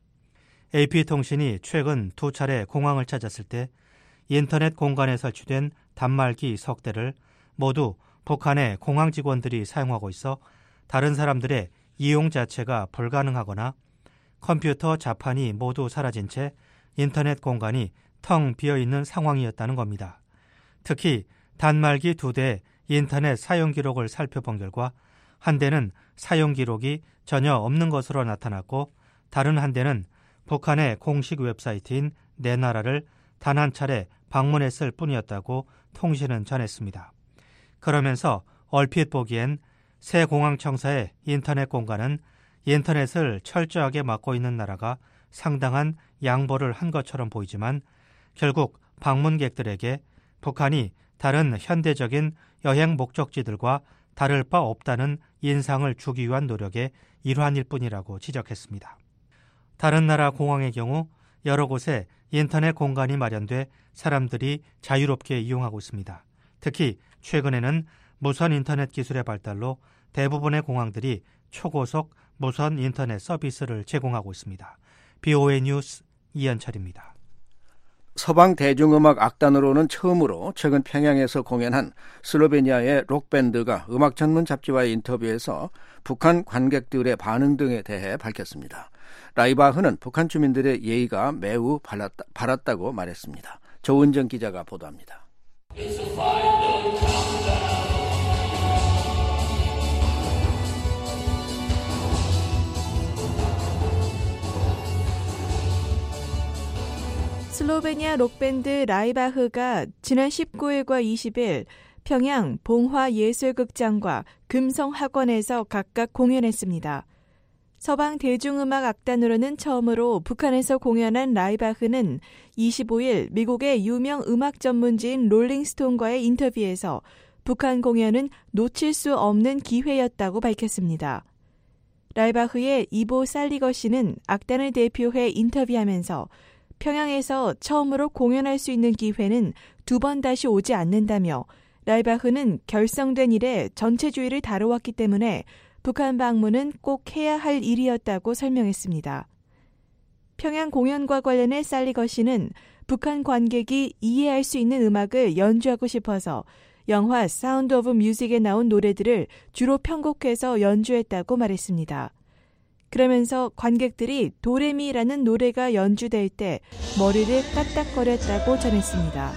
AP통신이 최근 2차례 공항을 찾았을 때 인터넷 공간에 설치된 단말기 석 대를 모두 북한의 공항 직원들이 사용하고 있어 다른 사람들의 이용 자체가 불가능하거나 컴퓨터 자판이 모두 사라진 채 인터넷 공간이 텅 비어있는 상황이었다는 겁니다. 특히 단말기 2대의 인터넷 사용 기록을 살펴본 결과 한 대는 사용 기록이 전혀 없는 것으로 나타났고 다른 한 대는 북한의 공식 웹사이트인 내 나라를 단 한 차례 방문했을 뿐이었다고 통신은 전했습니다. 그러면서 얼핏 보기엔 새 공항청사의 인터넷 공간은 인터넷을 철저하게 막고 있는 나라가 상당한 양보를 한 것처럼 보이지만 결국 방문객들에게 북한이 다른 현대적인 여행 목적지들과 다를 바 없다는 인상을 주기 위한 노력의 일환일 뿐이라고 지적했습니다. 다른 나라 공항의 경우 여러 곳에 인터넷 공간이 마련돼 사람들이 자유롭게 이용하고 있습니다. 특히 최근에는 무선 인터넷 기술의 발달로 대부분의 공항들이 초고속 무선 인터넷 서비스를 제공하고 있습니다. BOA 뉴스 이현철입니다. 서방 대중음악 악단으로는 처음으로 최근 평양에서 공연한 슬로베니아의 록밴드가 음악 전문 잡지와의 인터뷰에서 북한 관객들의 반응 등에 대해 밝혔습니다. 라이바흐는 북한 주민들의 예의가 매우 바랐다고 말했습니다. 조은정 기자가 보도합니다. 슬로베니아 록밴드 라이바흐가 지난 19일과 20일 평양 봉화예술극장과 금성학원에서 각각 공연했습니다. 서방 대중음악 악단으로는 처음으로 북한에서 공연한 라이바흐는 25일 미국의 유명 음악 전문지인 롤링스톤과의 인터뷰에서 북한 공연은 놓칠 수 없는 기회였다고 밝혔습니다. 라이바흐의 이보 살리거 씨는 악단을 대표해 인터뷰하면서 평양에서 처음으로 공연할 수 있는 기회는 2번 다시 오지 않는다며 라이바흐는 결성된 이래 전체주의를 다뤄왔기 때문에 북한 방문은 꼭 해야 할 일이었다고 설명했습니다. 평양 공연과 관련해 살리거 씨는 북한 관객이 이해할 수 있는 음악을 연주하고 싶어서 영화 사운드 오브 뮤직에 나온 노래들을 주로 편곡해서 연주했다고 말했습니다. 그러면서 관객들이 도레미라는 노래가 연주될 때 머리를 까딱거렸다고 전했습니다.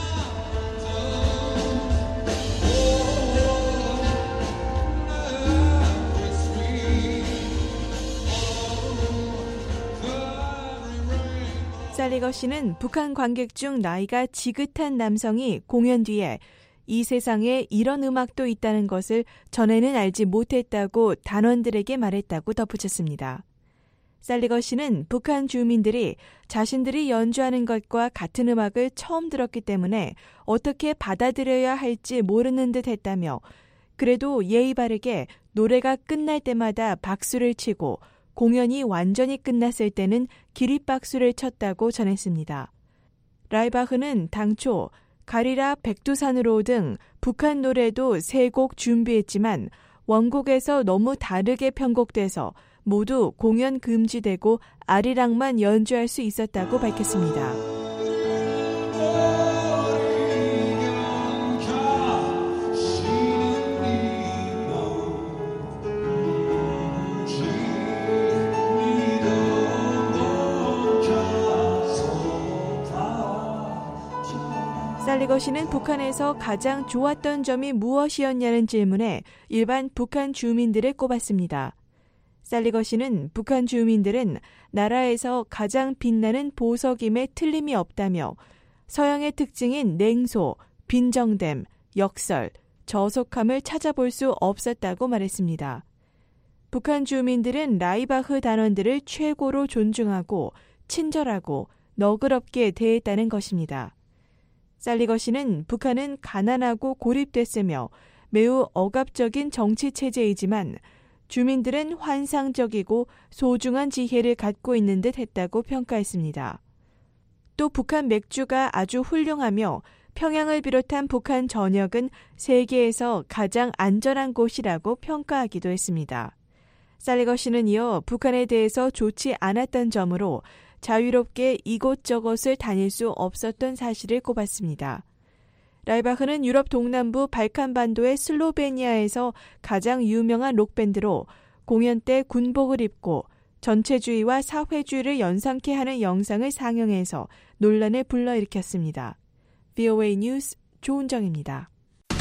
살리거 씨는 북한 관객 중 나이가 지긋한 남성이 공연 뒤에 이 세상에 이런 음악도 있다는 것을 전에는 알지 못했다고 단원들에게 말했다고 덧붙였습니다. 살리거 씨는 북한 주민들이 자신들이 연주하는 것과 같은 음악을 처음 들었기 때문에 어떻게 받아들여야 할지 모르는 듯 했다며 그래도 예의 바르게 노래가 끝날 때마다 박수를 치고 공연이 완전히 끝났을 때는 기립박수를 쳤다고 전했습니다. 라이바흐는 당초 가리라 백두산으로 등 북한 노래도 3곡 준비했지만 원곡에서 너무 다르게 편곡돼서 모두 공연 금지되고 아리랑만 연주할 수 있었다고 밝혔습니다. 살리거시는 북한에서 가장 좋았던 점이 무엇이었냐는 질문에 일반 북한 주민들을 꼽았습니다. 살리거시는 북한 주민들은 나라에서 가장 빛나는 보석임에 틀림이 없다며 서양의 특징인 냉소, 빈정됨, 역설, 저속함을 찾아볼 수 없었다고 말했습니다. 북한 주민들은 라이바흐 단원들을 최고로 존중하고 친절하고 너그럽게 대했다는 것입니다. 살리거시는 북한은 가난하고 고립됐으며 매우 억압적인 정치 체제이지만 주민들은 환상적이고 소중한 지혜를 갖고 있는 듯 했다고 평가했습니다. 또 북한 맥주가 아주 훌륭하며 평양을 비롯한 북한 전역은 세계에서 가장 안전한 곳이라고 평가하기도 했습니다. 살리거시는 이어 북한에 대해서 좋지 않았던 점으로 자유롭게 이곳저곳을 다닐 수 없었던 사실을 꼽았습니다. 라이바흐는 유럽 동남부 발칸반도의 슬로베니아에서 가장 유명한 록밴드로 공연 때 군복을 입고 전체주의와 사회주의를 연상케 하는 영상을 상영해서 논란을 불러일으켰습니다. VOA 뉴스 조은정입니다.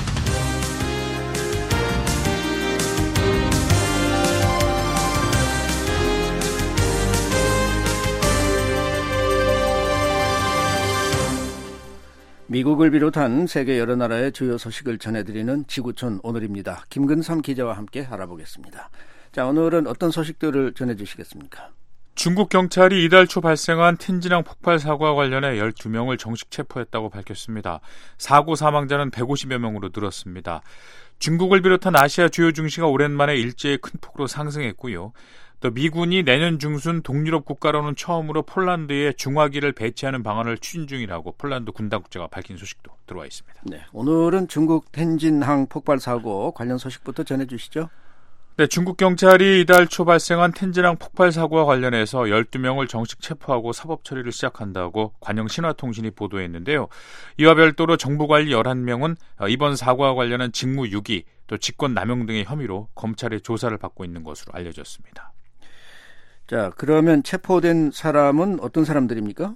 미국을 비롯한 세계 여러 나라의 주요 소식을 전해드리는 지구촌 오늘입니다. 김근삼 기자와 함께 알아보겠습니다. 자, 오늘은 어떤 소식들을 전해주시겠습니까? 중국 경찰이 이달 초 발생한 텐진항 폭발 사고와 관련해 12명을 정식 체포했다고 밝혔습니다. 사고 사망자는 150여 명으로 늘었습니다. 중국을 비롯한 아시아 주요 증시가 오랜만에 일제히 큰 폭으로 상승했고요. 또 미군이 내년 중순 동유럽 국가로는 처음으로 폴란드에 중화기를 배치하는 방안을 추진 중이라고 폴란드 군당국자가 밝힌 소식도 들어와 있습니다. 네, 오늘은 중국 텐진항 폭발 사고 관련 소식부터 전해주시죠. 네, 중국 경찰이 이달 초 발생한 텐진항 폭발 사고와 관련해서 12명을 정식 체포하고 사법 처리를 시작한다고 관영 신화통신이 보도했는데요. 이와 별도로 정부관리 11명은 이번 사고와 관련한 직무 유기, 또 직권 남용 등의 혐의로 검찰의 조사를 받고 있는 것으로 알려졌습니다. 자, 그러면 체포된 사람은 어떤 사람들입니까?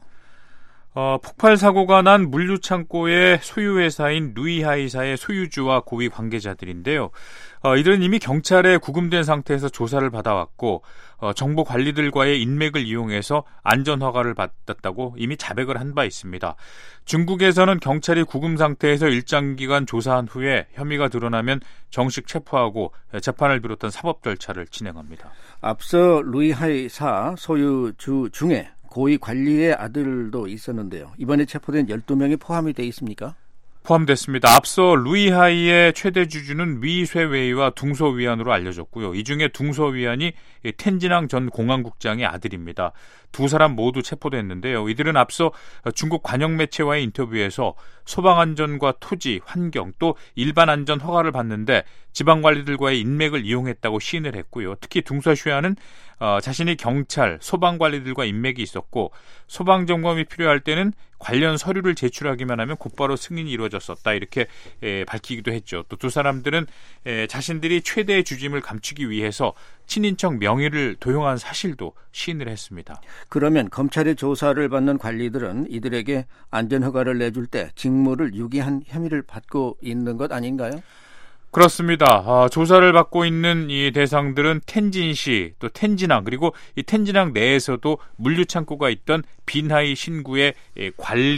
폭발 사고가 난 물류 창고의 소유회사인 루이하이사의 소유주와 고위 관계자들인데요. 이들은 이미 경찰에 구금된 상태에서 조사를 받아왔고 정보 관리들과의 인맥을 이용해서 안전허가를 받았다고 이미 자백을 한 바 있습니다. 중국에서는 경찰이 구금 상태에서 일정 기간 조사한 후에 혐의가 드러나면 정식 체포하고 재판을 비롯한 사법 절차를 진행합니다. 앞서 루이하이사 소유주 중에 고위 관리의 아들도 있었는데요. 이번에 체포된 12명이 포함이 돼 있습니까? 포함됐습니다. 앞서 루이하이의 최대 주주는 위쇠웨이와 둥소위안으로 알려졌고요. 이 중에 둥소위안이 텐진항 전 공항국장의 아들입니다. 두 사람 모두 체포됐는데요. 이들은 앞서 중국 관영 매체와의 인터뷰에서 소방안전과 토지, 환경 또 일반 안전 허가를 받는데 지방관리들과의 인맥을 이용했다고 시인을 했고요. 특히 둥소위안은 자신이 경찰, 소방관리들과 인맥이 있었고 소방점검이 필요할 때는 관련 서류를 제출하기만 하면 곧바로 승인이 이루어졌었다 이렇게 밝히기도 했죠. 또 두 사람들은 자신들이 최대의 주짐을 감추기 위해서 친인척 명의를 도용한 사실도 시인을 했습니다. 그러면 검찰의 조사를 받는 관리들은 이들에게 안전허가를 내줄 때 직무를 유기한 혐의를 받고 있는 것 아닌가요? 그렇습니다. 조사를 받고 있는 이 대상들은 텐진시, 또 텐진항, 그리고 이 텐진항 내에서도 물류창고가 있던 빈하이 신구의 관리,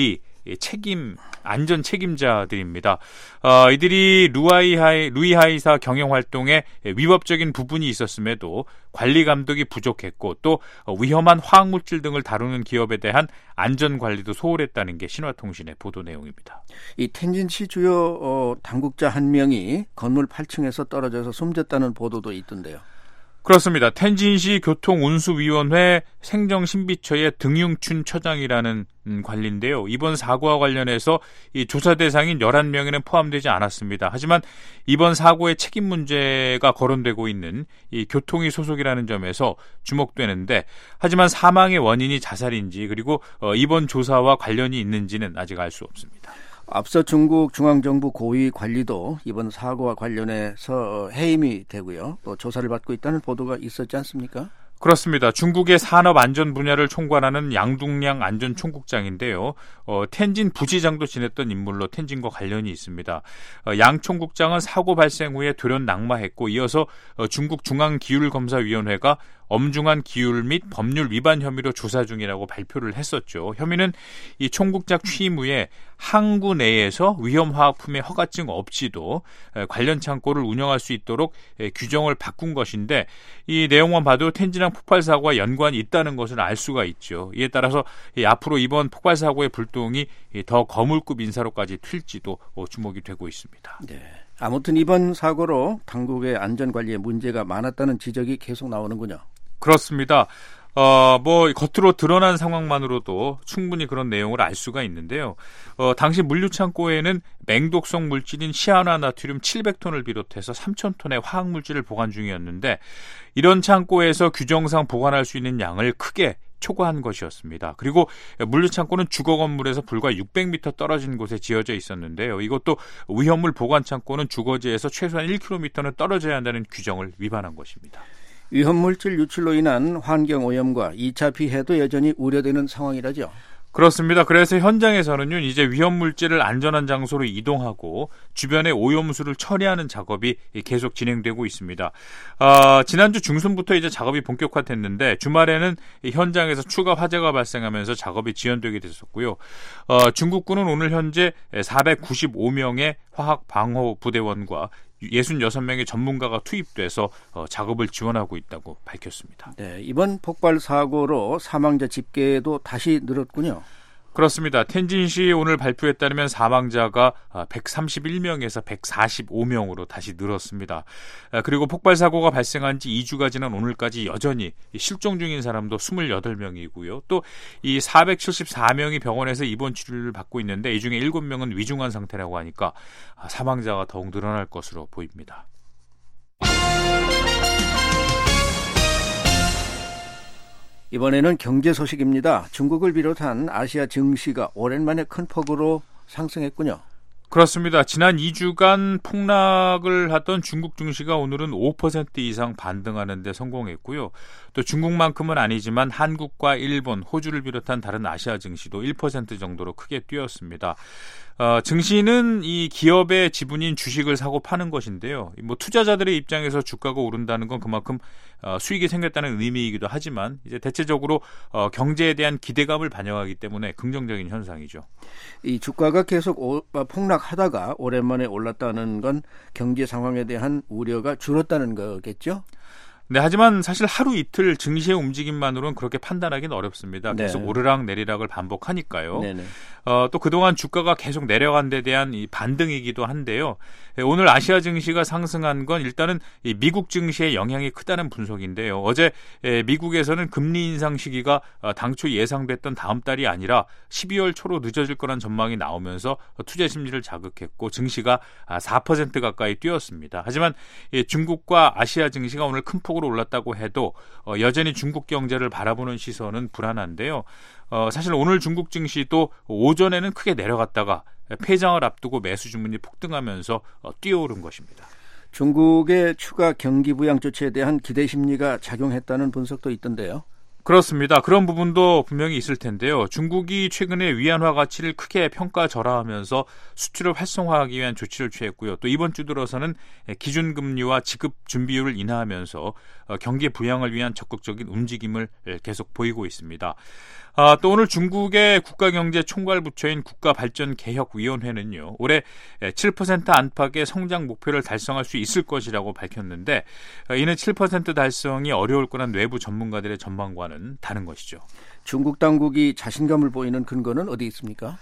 안전 책임자들입니다. 이들이 루이하이사 경영 활동에 위법적인 부분이 있었음에도 관리 감독이 부족했고 또 위험한 화학물질 등을 다루는 기업에 대한 안전 관리도 소홀했다는 게 신화통신의 보도 내용입니다. 이 텐진시 주요 당국자 한 명이 건물 8층에서 떨어져서 숨졌다는 보도도 있던데요. 그렇습니다. 텐진시 교통운수위원회 생정신비처의 등융춘 처장이라는 관리인데요. 이번 사고와 관련해서 이 조사 대상인 11명에는 포함되지 않았습니다. 하지만 이번 사고의 책임 문제가 거론되고 있는 이 교통위 소속이라는 점에서 주목되는데 하지만 사망의 원인이 자살인지 그리고 이번 조사와 관련이 있는지는 아직 알 수 없습니다. 앞서 중국 중앙정부 고위 관리도 이번 사고와 관련해서 해임이 되고요. 또 조사를 받고 있다는 보도가 있었지 않습니까? 그렇습니다. 중국의 산업 안전 분야를 총괄하는 양둥량 안전총국장인데요. 텐진 부지장도 지냈던 인물로 텐진과 관련이 있습니다. 양 총국장은 사고 발생 후에 돌연 낙마했고 이어서 중국 중앙기율검사위원회가 엄중한 기율 및 법률 위반 혐의로 조사 중이라고 발표를 했었죠. 혐의는 이 총국장 취임 후에 항구 내에서 위험화학품의 허가증 없이도 관련 창고를 운영할 수 있도록 규정을 바꾼 것인데 이 내용만 봐도 텐진항 폭발 사고와 연관이 있다는 것을 알 수가 있죠. 이에 따라서 앞으로 이번 폭발 사고의 불똥이 더 거물급 인사로까지 튈지도 주목이 되고 있습니다. 네. 아무튼 이번 사고로 당국의 안전관리에 문제가 많았다는 지적이 계속 나오는군요. 그렇습니다. 겉으로 드러난 상황만으로도 충분히 그런 내용을 알 수가 있는데요. 당시 물류창고에는 맹독성 물질인 시아누아나트륨 700톤을 비롯해서 3,000톤의 화학물질을 보관 중이었는데 이런 창고에서 규정상 보관할 수 있는 양을 크게 초과한 것이었습니다. 그리고 물류창고는 주거 건물에서 불과 600m 떨어진 곳에 지어져 있었는데요. 이것도 위험물 보관 창고는 주거지에서 최소한 1km는 떨어져야 한다는 규정을 위반한 것입니다. 위험물질 유출로 인한 환경오염과 2차 피해도 여전히 우려되는 상황이라죠. 그렇습니다. 그래서 현장에서는요, 이제 위험물질을 안전한 장소로 이동하고 주변의 오염수를 처리하는 작업이 계속 진행되고 있습니다. 지난주 중순부터 이제 작업이 본격화됐는데 주말에는 현장에서 추가 화재가 발생하면서 작업이 지연되게 됐었고요. 중국군은 오늘 현재 495명의 화학 방호 부대원과 66명의 전문가가 투입돼서 작업을 지원하고 있다고 밝혔습니다. 네, 이번 폭발 사고로 사망자 집계도 다시 늘었군요. 그렇습니다. 텐진시 오늘 발표에 따르면 사망자가 131명에서 145명으로 다시 늘었습니다. 그리고 폭발 사고가 발생한 지 2주가 지난 오늘까지 여전히 실종 중인 사람도 28명이고요. 또 이 474명이 병원에서 입원 치료를 받고 있는데 이 중에 7명은 위중한 상태라고 하니까 사망자가 더욱 늘어날 것으로 보입니다. 이번에는 경제 소식입니다. 중국을 비롯한 아시아 증시가 오랜만에 큰 폭으로 상승했군요. 그렇습니다. 지난 2주간 폭락을 하던 중국 증시가 오늘은 5% 이상 반등하는 데 성공했고요. 또 중국만큼은 아니지만 한국과 일본, 호주를 비롯한 다른 아시아 증시도 1% 정도로 크게 뛰었습니다. 증시는 이 기업의 지분인 주식을 사고 파는 것인데요. 투자자들의 입장에서 주가가 오른다는 건 그만큼 수익이 생겼다는 의미이기도 하지만 이제 대체적으로 경제에 대한 기대감을 반영하기 때문에 긍정적인 현상이죠. 이 주가가 계속 폭락하다가 오랜만에 올랐다는 건 경제 상황에 대한 우려가 줄었다는 거겠죠? 네, 하지만 사실 하루 이틀 증시의 움직임만으로는 그렇게 판단하기는 어렵습니다. 계속 네. 오르락 내리락을 반복하니까요. 네네. 또 그동안 주가가 계속 내려간 데 대한 이 반등이기도 한데요. 오늘 아시아 증시가 상승한 건 일단은 이 미국 증시의 영향이 크다는 분석인데요. 어제 미국에서는 금리 인상 시기가 당초 예상됐던 다음 달이 아니라 12월 초로 늦어질 거란 전망이 나오면서 투자 심리를 자극했고 증시가 4% 가까이 뛰었습니다. 하지만 중국과 아시아 증시가 오늘 큰 폭으로 올랐다고 해도 여전히 중국 경제를 바라보는 시선은 불안한데요. 사실 오늘 중국 증시도 오전에는 크게 내려갔다가 폐장을 앞두고 매수 주문이 폭등하면서 뛰어오른 것입니다. 중국의 추가 경기 부양 조치에 대한 기대 심리가 작용했다는 분석도 있던데요. 그렇습니다. 그런 부분도 분명히 있을 텐데요. 중국이 최근에 위안화 가치를 크게 평가절하하면서 수출을 활성화하기 위한 조치를 취했고요. 또 이번 주 들어서는 기준금리와 지급 준비율을 인하하면서 경기 부양을 위한 적극적인 움직임을 계속 보이고 있습니다. 또 오늘 중국의 국가경제총괄부처인 국가발전개혁위원회는요, 올해 7% 안팎의 성장 목표를 달성할 수 있을 것이라고 밝혔는데, 이는 7% 달성이 어려울 거란 외부 전문가들의 전망과는 다른 것이죠. 중국 당국이 자신감을 보이는 근거는 어디 있습니까?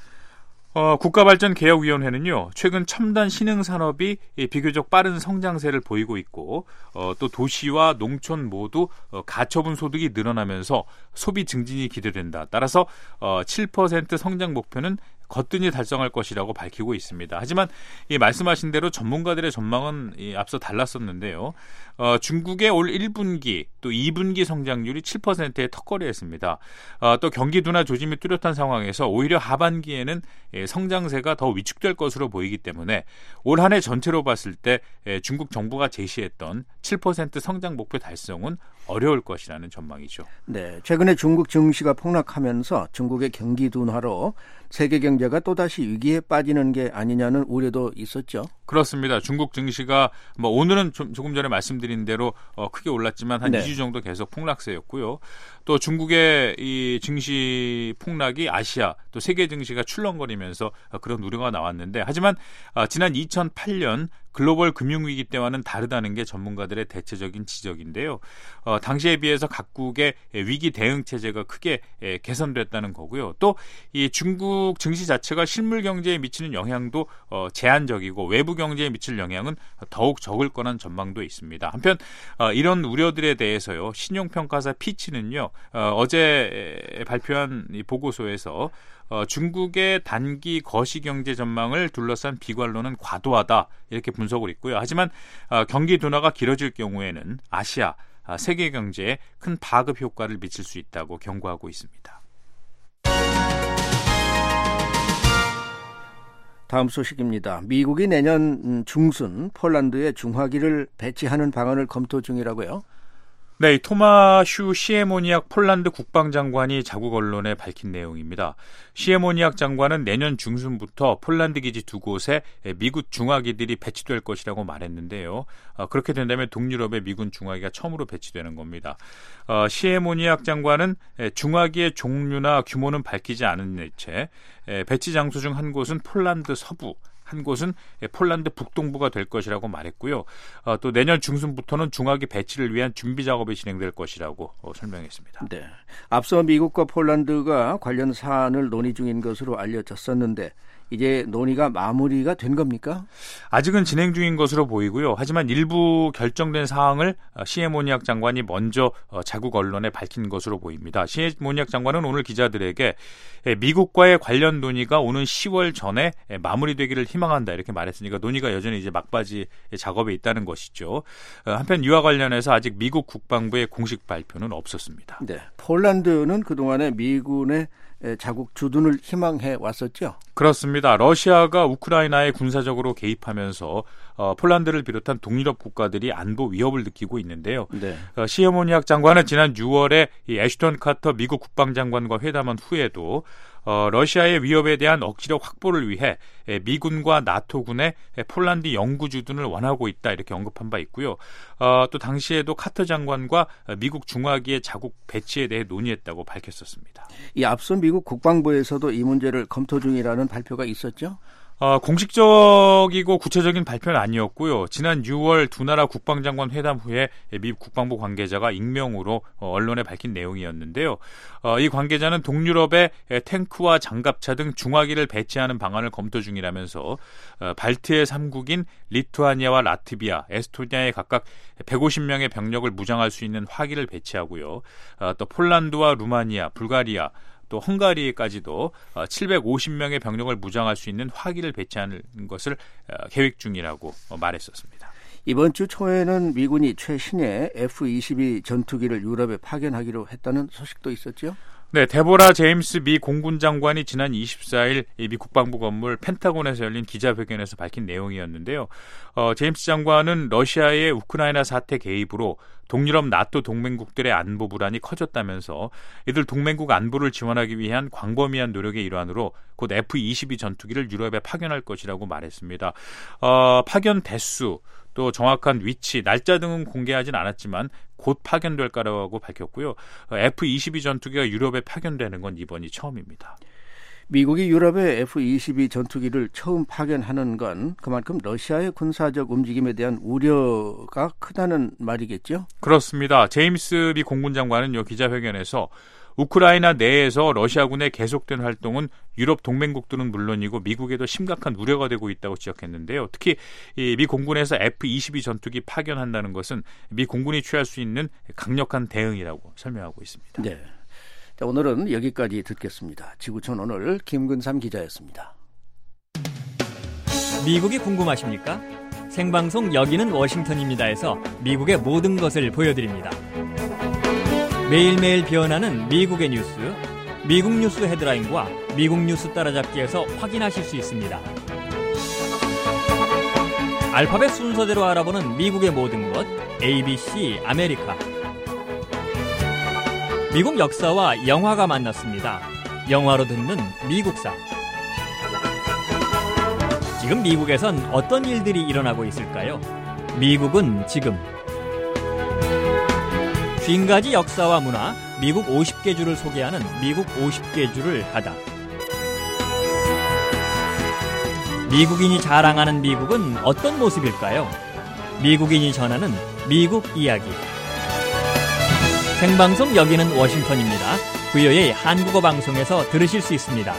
국가발전개혁위원회는요, 최근 첨단 신흥산업이 비교적 빠른 성장세를 보이고 있고, 또 도시와 농촌 모두 가처분 소득이 늘어나면서 소비 증진이 기대된다. 따라서 7% 성장 목표는 거뜬히 달성할 것이라고 밝히고 있습니다. 하지만 이 말씀하신 대로 전문가들의 전망은 앞서 달랐었는데요. 중국의 올 1분기 또 2분기 성장률이 7%에 턱걸이했습니다. 또 경기 둔화 조짐이 뚜렷한 상황에서 오히려 하반기에는 성장세가 더 위축될 것으로 보이기 때문에 올 한 해 전체로 봤을 때 중국 정부가 제시했던 7% 성장 목표 달성은 어려울 것이라는 전망이죠. 네, 최근에 중국 증시가 폭락하면서 중국의 경기 둔화로 세계 경제가 또다시 위기에 빠지는 게 아니냐는 우려도 있었죠. 그렇습니다. 중국 증시가 오늘은 조금 전에 말씀드린 대로 크게 올랐지만 한 2주 정도 계속 폭락세였고요. 또 중국의 이 증시 폭락이 아시아 또 세계 증시가 출렁거리면서 그런 우려가 나왔는데, 하지만 지난 2008년 글로벌 금융위기 때와는 다르다는 게 전문가들의 대체적인 지적인데요. 당시에 비해서 각국의 위기 대응 체제가 크게 개선됐다는 거고요. 또 이 중국 증시 자체가 실물 경제에 미치는 영향도 제한적이고 외부 경제에 미칠 영향은 더욱 적을 거란 전망도 있습니다. 한편 이런 우려들에 대해서요, 신용평가사 피치는요, 어제 발표한 이 보고서에서 중국의 단기 거시경제 전망을 둘러싼 비관론은 과도하다 이렇게 분석을 했고요. 하지만 경기 둔화가 길어질 경우에는 아시아, 세계 경제에 큰 파급 효과를 미칠 수 있다고 경고하고 있습니다. 다음 소식입니다. 미국이 내년 중순 폴란드에 중화기를 배치하는 방안을 검토 중이라고요? 네, 토마슈 시에모니악 폴란드 국방장관이 자국 언론에 밝힌 내용입니다. 시에모니악 장관은 내년 중순부터 폴란드 기지 2곳에 미국 중화기들이 배치될 것이라고 말했는데요. 그렇게 된다면 동유럽에 미군 중화기가 처음으로 배치되는 겁니다. 시에모니악 장관은 중화기의 종류나 규모는 밝히지 않은 채 배치 장소 중 한 곳은 폴란드 서부, 한 곳은 폴란드 북동부가 될 것이라고 말했고요. 또 내년 중순부터는 중화기 배치를 위한 준비 작업이 진행될 것이라고 설명했습니다. 네, 앞서 미국과 폴란드가 관련 사안을 논의 중인 것으로 알려졌었는데 이제 논의가 마무리가 된 겁니까? 아직은 진행 중인 것으로 보이고요. 하지만 일부 결정된 사항을 시에모니악 장관이 먼저 자국 언론에 밝힌 것으로 보입니다. 시에모니악 장관은 오늘 기자들에게 미국과의 관련 논의가 오는 10월 전에 마무리되기를 희망한다 이렇게 말했으니까 논의가 여전히 이제 막바지 작업에 있다는 것이죠. 한편 이와 관련해서 아직 미국 국방부의 공식 발표는 없었습니다. 네, 폴란드는 그동안에 미군의 자국 주둔을 희망해 왔었죠? 그렇습니다. 러시아가 우크라이나에 군사적으로 개입하면서 폴란드를 비롯한 동유럽 국가들이 안보 위협을 느끼고 있는데요. 네. 시에모니악 장관은 지난 6월에 이 애슈턴 카터 미국 국방장관과 회담한 후에도 러시아의 위협에 대한 억지력 확보를 위해 미군과 나토군의 폴란드 영구 주둔을 원하고 있다 이렇게 언급한 바 있고요. 또 당시에도 카터 장관과 미국 중화기의 자국 배치에 대해 논의했다고 밝혔었습니다. 이 앞서 미국 국방부에서도 이 문제를 검토 중이라는 발표가 있었죠? 공식적이고 구체적인 발표는 아니었고요. 지난 6월 두 나라 국방장관 회담 후에 미 국방부 관계자가 익명으로 언론에 밝힌 내용이었는데요. 이 관계자는 동유럽에 탱크와 장갑차 등 중화기를 배치하는 방안을 검토 중이라면서 발트의 3국인 리투아니아와 라트비아, 에스토니아에 각각 150명의 병력을 무장할 수 있는 화기를 배치하고요. 또 폴란드와 루마니아, 불가리아, 또 헝가리에까지도 750명의 병력을 무장할 수 있는 화기를 배치하는 것을 계획 중이라고 말했었습니다. 이번 주 초에는 미군이 최신의 F-22 전투기를 유럽에 파견하기로 했다는 소식도 있었죠? 네, 데보라 제임스 미 공군 장관이 지난 24일 미 국방부 건물 펜타곤에서 열린 기자회견에서 밝힌 내용이었는데요. 제임스 장관은 러시아의 우크라이나 사태 개입으로 동유럽 나토 동맹국들의 안보 불안이 커졌다면서 이들 동맹국 안보를 지원하기 위한 광범위한 노력의 일환으로 곧 F-22 전투기를 유럽에 파견할 것이라고 말했습니다. 파견 대수, 또 정확한 위치, 날짜 등은 공개하진 않았지만 곧 파견될 거라고 밝혔고요. F-22 전투기가 유럽에 파견되는 건 이번이 처음입니다. 미국이 유럽에 F-22 전투기를 처음 파견하는 건 그만큼 러시아의 군사적 움직임에 대한 우려가 크다는 말이겠죠? 그렇습니다. 제임스 미 공군 장관은 이 기자회견에서 우크라이나 내에서 러시아군의 계속된 활동은 유럽 동맹국들은 물론이고 미국에도 심각한 우려가 되고 있다고 지적했는데요. 특히 미 공군에서 F-22 전투기 파견한다는 것은 미 공군이 취할 수 있는 강력한 대응이라고 설명하고 있습니다. 네. 자, 오늘은 여기까지 듣겠습니다. 지구촌 오늘 김근삼 기자였습니다. 미국이 궁금하십니까? 생방송 여기는 워싱턴입니다에서 미국의 모든 것을 보여드립니다. 매일매일 변하는 미국의 뉴스, 미국 뉴스 헤드라인과 미국 뉴스 따라잡기에서 확인하실 수 있습니다. 알파벳 순서대로 알아보는 미국의 모든 것, ABC 아메리카. 미국 역사와 영화가 만났습니다. 영화로 듣는 미국사. 지금 미국에선 어떤 일들이 일어나고 있을까요? 미국은 지금. 50가지 역사와 문화, 미국 50개 주를 소개하는 미국 50개 주를 가다. 미국인이 자랑하는 미국은 어떤 모습일까요? 미국인이 전하는 미국 이야기. 생방송 여기는 워싱턴입니다. VOA 한국어 방송에서 들으실 수 있습니다.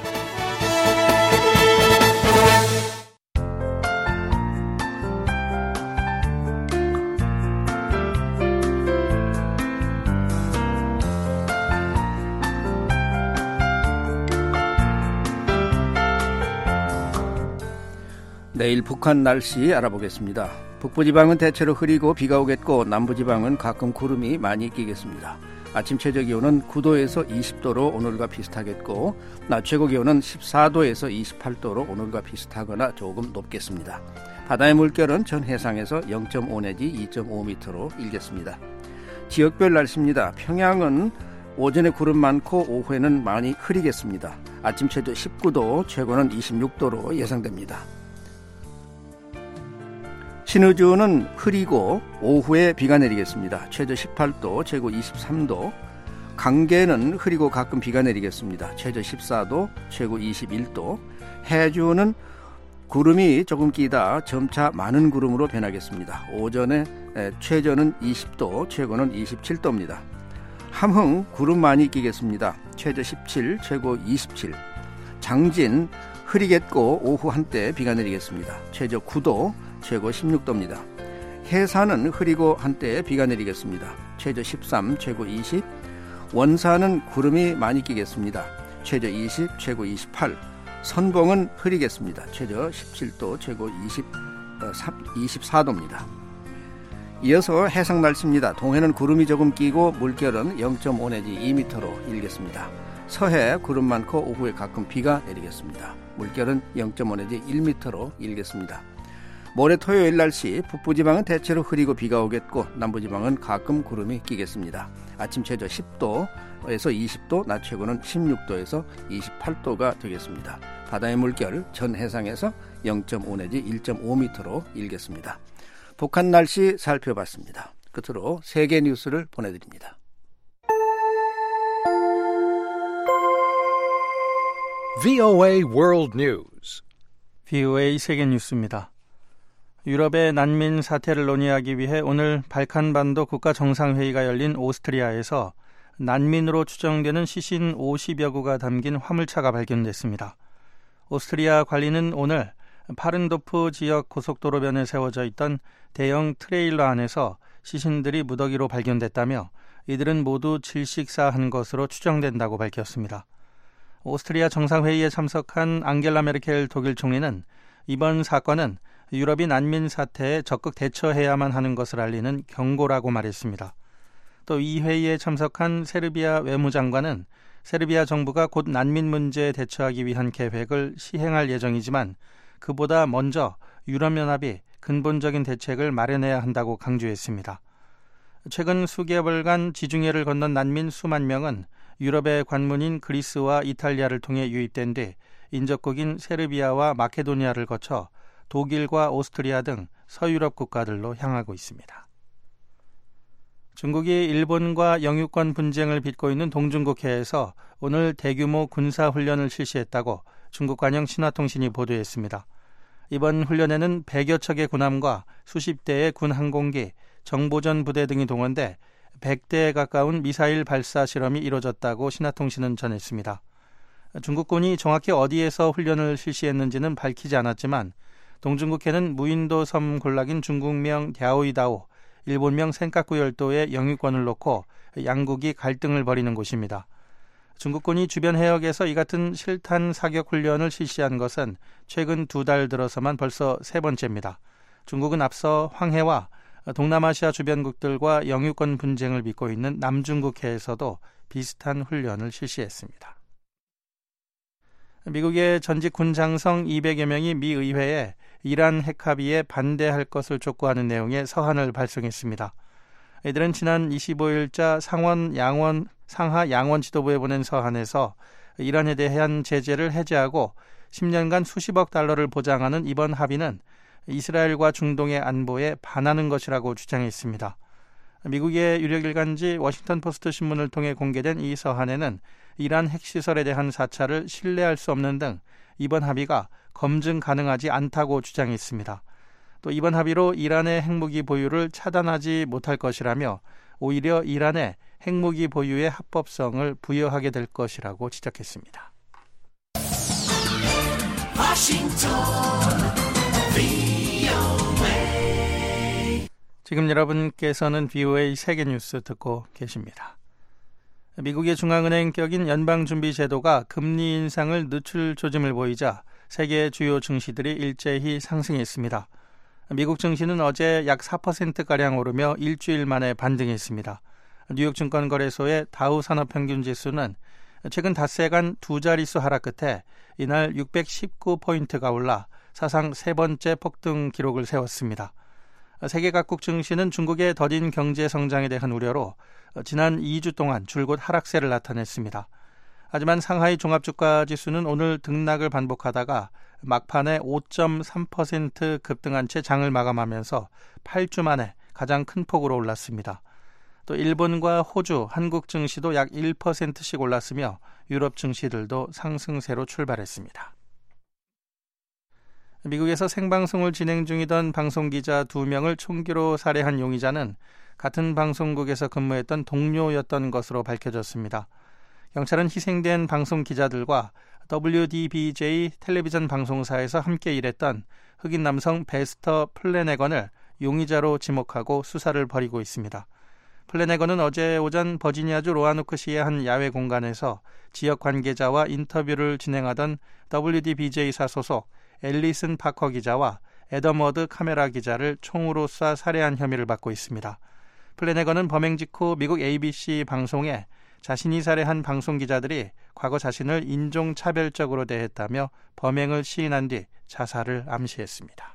내일 북한 날씨 알아보겠습니다. 북부지방은 대체로 흐리고 비가 오겠고 남부지방은 가끔 구름이 많이 끼겠습니다. 아침 최저기온은 9도에서 20도로 오늘과 비슷하겠고 낮 최고기온은 14도에서 28도로 오늘과 비슷하거나 조금 높겠습니다. 바다의 물결은 전 해상에서 0.5 내지 2.5m로 일겠습니다. 지역별 날씨입니다. 평양은 오전에 구름 많고 오후에는 많이 흐리겠습니다. 아침 최저 19도, 최고는 26도로 예상됩니다. 신의주는 흐리고 오후에 비가 내리겠습니다. 최저 18도, 최고 23도. 강계는 흐리고 가끔 비가 내리겠습니다. 최저 14도, 최고 21도. 해주는 구름이 조금 끼다 점차 많은 구름으로 변하겠습니다. 오전에 최저는 20도, 최고는 27도입니다. 함흥 구름 많이 끼겠습니다. 최저 17, 최고 27. 장진 흐리겠고 오후 한때 비가 내리겠습니다. 최저 9도, 최고 16도입니다. 해산은 흐리고 한때 비가 내리겠습니다. 최저 13, 최고 20. 원산은 구름이 많이 끼겠습니다. 최저 20, 최고 28. 선봉은 흐리겠습니다. 최저 17도, 최고 24도입니다. 이어서 해상 날씨입니다. 동해는 구름이 조금 끼고 물결은 0.5 내지 2m로 일겠습니다. 서해 구름 많고 오후에 가끔 비가 내리겠습니다. 물결은 0.5 내지 1m로 일겠습니다. 모레 토요일 날씨, 북부지방은 대체로 흐리고 비가 오겠고 남부지방은 가끔 구름이 끼겠습니다. 아침 최저 10도에서 20도, 낮 최고는 16도에서 28도가 되겠습니다. 바다의 물결 전 해상에서 0.5 내지 1.5m로 일겠습니다. 북한 날씨 살펴봤습니다. 끝으로 세계 뉴스를 보내드립니다. VOA World News. VOA 세계 뉴스입니다. 유럽의 난민 사태를 논의하기 위해 오늘 발칸반도 국가정상회의가 열린 오스트리아에서 난민으로 추정되는 시신 50여 구가 담긴 화물차가 발견됐습니다. 오스트리아 관리는 오늘 파른도프 지역 고속도로변에 세워져 있던 대형 트레일러 안에서 시신들이 무더기로 발견됐다며 이들은 모두 질식사한 것으로 추정된다고 밝혔습니다. 오스트리아 정상회의에 참석한 앙겔라 메르켈 독일 총리는 이번 사건은 유럽이 난민 사태에 적극 대처해야만 하는 것을 알리는 경고라고 말했습니다. 또 이 회의에 참석한 세르비아 외무장관은 세르비아 정부가 곧 난민 문제에 대처하기 위한 계획을 시행할 예정이지만 그보다 먼저 유럽연합이 근본적인 대책을 마련해야 한다고 강조했습니다. 최근 수개월간 지중해를 건넌 난민 수만 명은 유럽의 관문인 그리스와 이탈리아를 통해 유입된 뒤 인접국인 세르비아와 마케도니아를 거쳐 독일과 오스트리아 등 서유럽 국가들로 향하고 있습니다. 중국이 일본과 영유권 분쟁을 빚고 있는 동중국해에서 오늘 대규모 군사훈련을 실시했다고 중국 관영 신화통신이 보도했습니다. 이번 훈련에는 100여 척의 군함과 수십 대의 군 항공기, 정보전 부대 등이 동원돼 100대에 가까운 미사일 발사 실험이 이뤄졌다고 신화통신은 전했습니다. 중국군이 정확히 어디에서 훈련을 실시했는지는 밝히지 않았지만 동중국해는 무인도 섬 군락인 중국명 랴오이다오, 일본명 센카쿠 열도의 영유권을 놓고 양국이 갈등을 벌이는 곳입니다. 중국군이 주변 해역에서 이 같은 실탄 사격 훈련을 실시한 것은 최근 2달 들어서만 벌써 3번째입니다. 중국은 앞서 황해와 동남아시아 주변국들과 영유권 분쟁을 빚고 있는 남중국해에서도 비슷한 훈련을 실시했습니다. 미국의 전직 군 장성 200여 명이 미 의회에 이란 핵 합의에 반대할 것을 촉구하는 내용의 서한을 발송했습니다. 이들은 지난 25일자 상하 양원 지도부에 보낸 서한에서 이란에 대한 제재를 해제하고 10년간 수십억 달러를 보장하는 이번 합의는 이스라엘과 중동의 안보에 반하는 것이라고 주장했습니다. 미국의 유력일간지 워싱턴포스트 신문을 통해 공개된 이 서한에는 이란 핵시설에 대한 사찰을 신뢰할 수 없는 등 이번 합의가 검증 가능하지 않다고 주장했습니다. 또 이번 합의로 이란의 핵무기 보유를 차단하지 못할 것이라며 오히려 이란의 핵무기 보유의 합법성을 부여하게 될 것이라고 지적했습니다. 지금 여러분께서는 VOA 세계뉴스 듣고 계십니다. 미국의 중앙은행 격인 연방준비제도가 금리 인상을 늦출 조짐을 보이자 세계 주요 증시들이 일제히 상승했습니다. 미국 증시는 어제 약 4%가량 오르며 일주일 만에 반등했습니다. 뉴욕 증권거래소의 다우 산업평균지수는 최근 닷새간 두 자릿수 하락 끝에 이날 619포인트가 올라 사상 세 번째 폭등 기록을 세웠습니다. 세계 각국 증시는 중국의 더딘 경제 성장에 대한 우려로 지난 2주 동안 줄곧 하락세를 나타냈습니다. 하지만 상하이 종합주가지수는 오늘 등락을 반복하다가 막판에 5.3% 급등한 채 장을 마감하면서 8주 만에 가장 큰 폭으로 올랐습니다. 또 일본과 호주, 한국 증시도 약 1%씩 올랐으며 유럽 증시들도 상승세로 출발했습니다. 미국에서 생방송을 진행 중이던 방송기자 2명을 총기로 살해한 용의자는 같은 방송국에서 근무했던 동료였던 것으로 밝혀졌습니다. 경찰은 희생된 방송기자들과 WDBJ 텔레비전 방송사에서 함께 일했던 흑인 남성 베스터 플래네건을 용의자로 지목하고 수사를 벌이고 있습니다. 플래네건은 어제 오전 버지니아주 로아노크시의 한 야외 공간에서 지역 관계자와 인터뷰를 진행하던 WDBJ사 소속 앨리슨 파커 기자와 애덤워드 카메라 기자를 총으로 쏴 살해한 혐의를 받고 있습니다. 플래네건은 범행 직후 미국 ABC 방송에 자신이 살해한 방송기자들이 과거 자신을 인종차별적으로 대했다며 범행을 시인한 뒤 자살을 암시했습니다.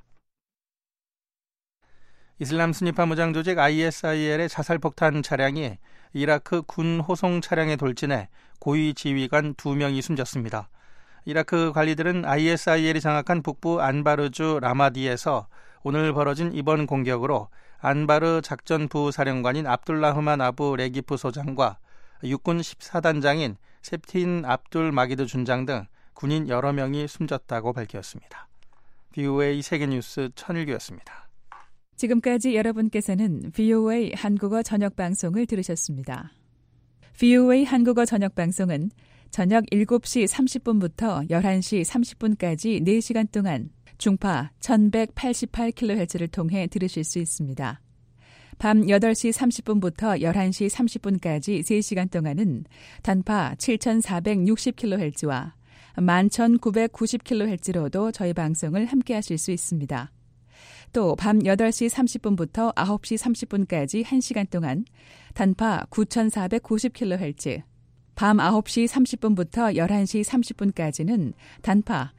이슬람 순위파 무장 조직 ISIL의 자살폭탄 차량이 이라크 군 호송 차량에 돌진해 고위 지휘관 2명이 숨졌습니다. 이라크 관리들은 ISIL이 장악한 북부 안바르주 라마디에서 오늘 벌어진 이번 공격으로 안바르 작전부 사령관인 압둘라흐만 아부 레기프 소장과 육군 14단장인 셉틴 압둘 마기드 준장 등 군인 여러 명이 숨졌다고 밝혔습니다. VOA 세계뉴스 천일규였습니다. 지금까지 여러분께서는 VOA 한국어 저녁방송을 들으셨습니다. VOA 한국어 저녁방송은 저녁 7시 30분부터 11시 30분까지 4시간 동안 중파 1188kHz를 통해 들으실 수 있습니다. 밤 8시 30분부터 11시 30분까지 3시간 동안은 단파 7460kHz와 11990kHz로도 저희 방송을 함께하실 수 있습니다. 또 밤 8시 30분부터 9시 30분까지 1시간 동안 단파 9490kHz, 밤 9시 30분부터 11시 30분까지는 단파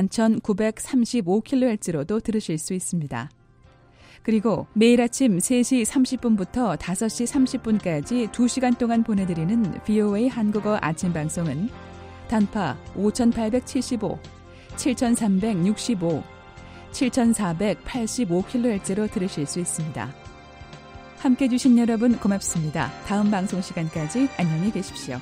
11,935kHz로도 들으실 수 있습니다. 그리고 매일 아침 3시 30분부터 5시 30분까지 2시간 동안 보내드리는 VOA 한국어 아침 방송은 단파 5,875, 7,365, 7,485kHz로 들으실 수 있습니다. 함께해 주신 여러분 고맙습니다. 다음 방송 시간까지 안녕히 계십시오.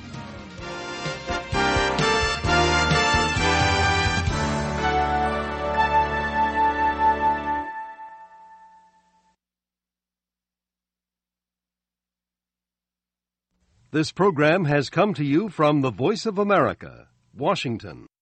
This program has come to you from the Voice of America, Washington.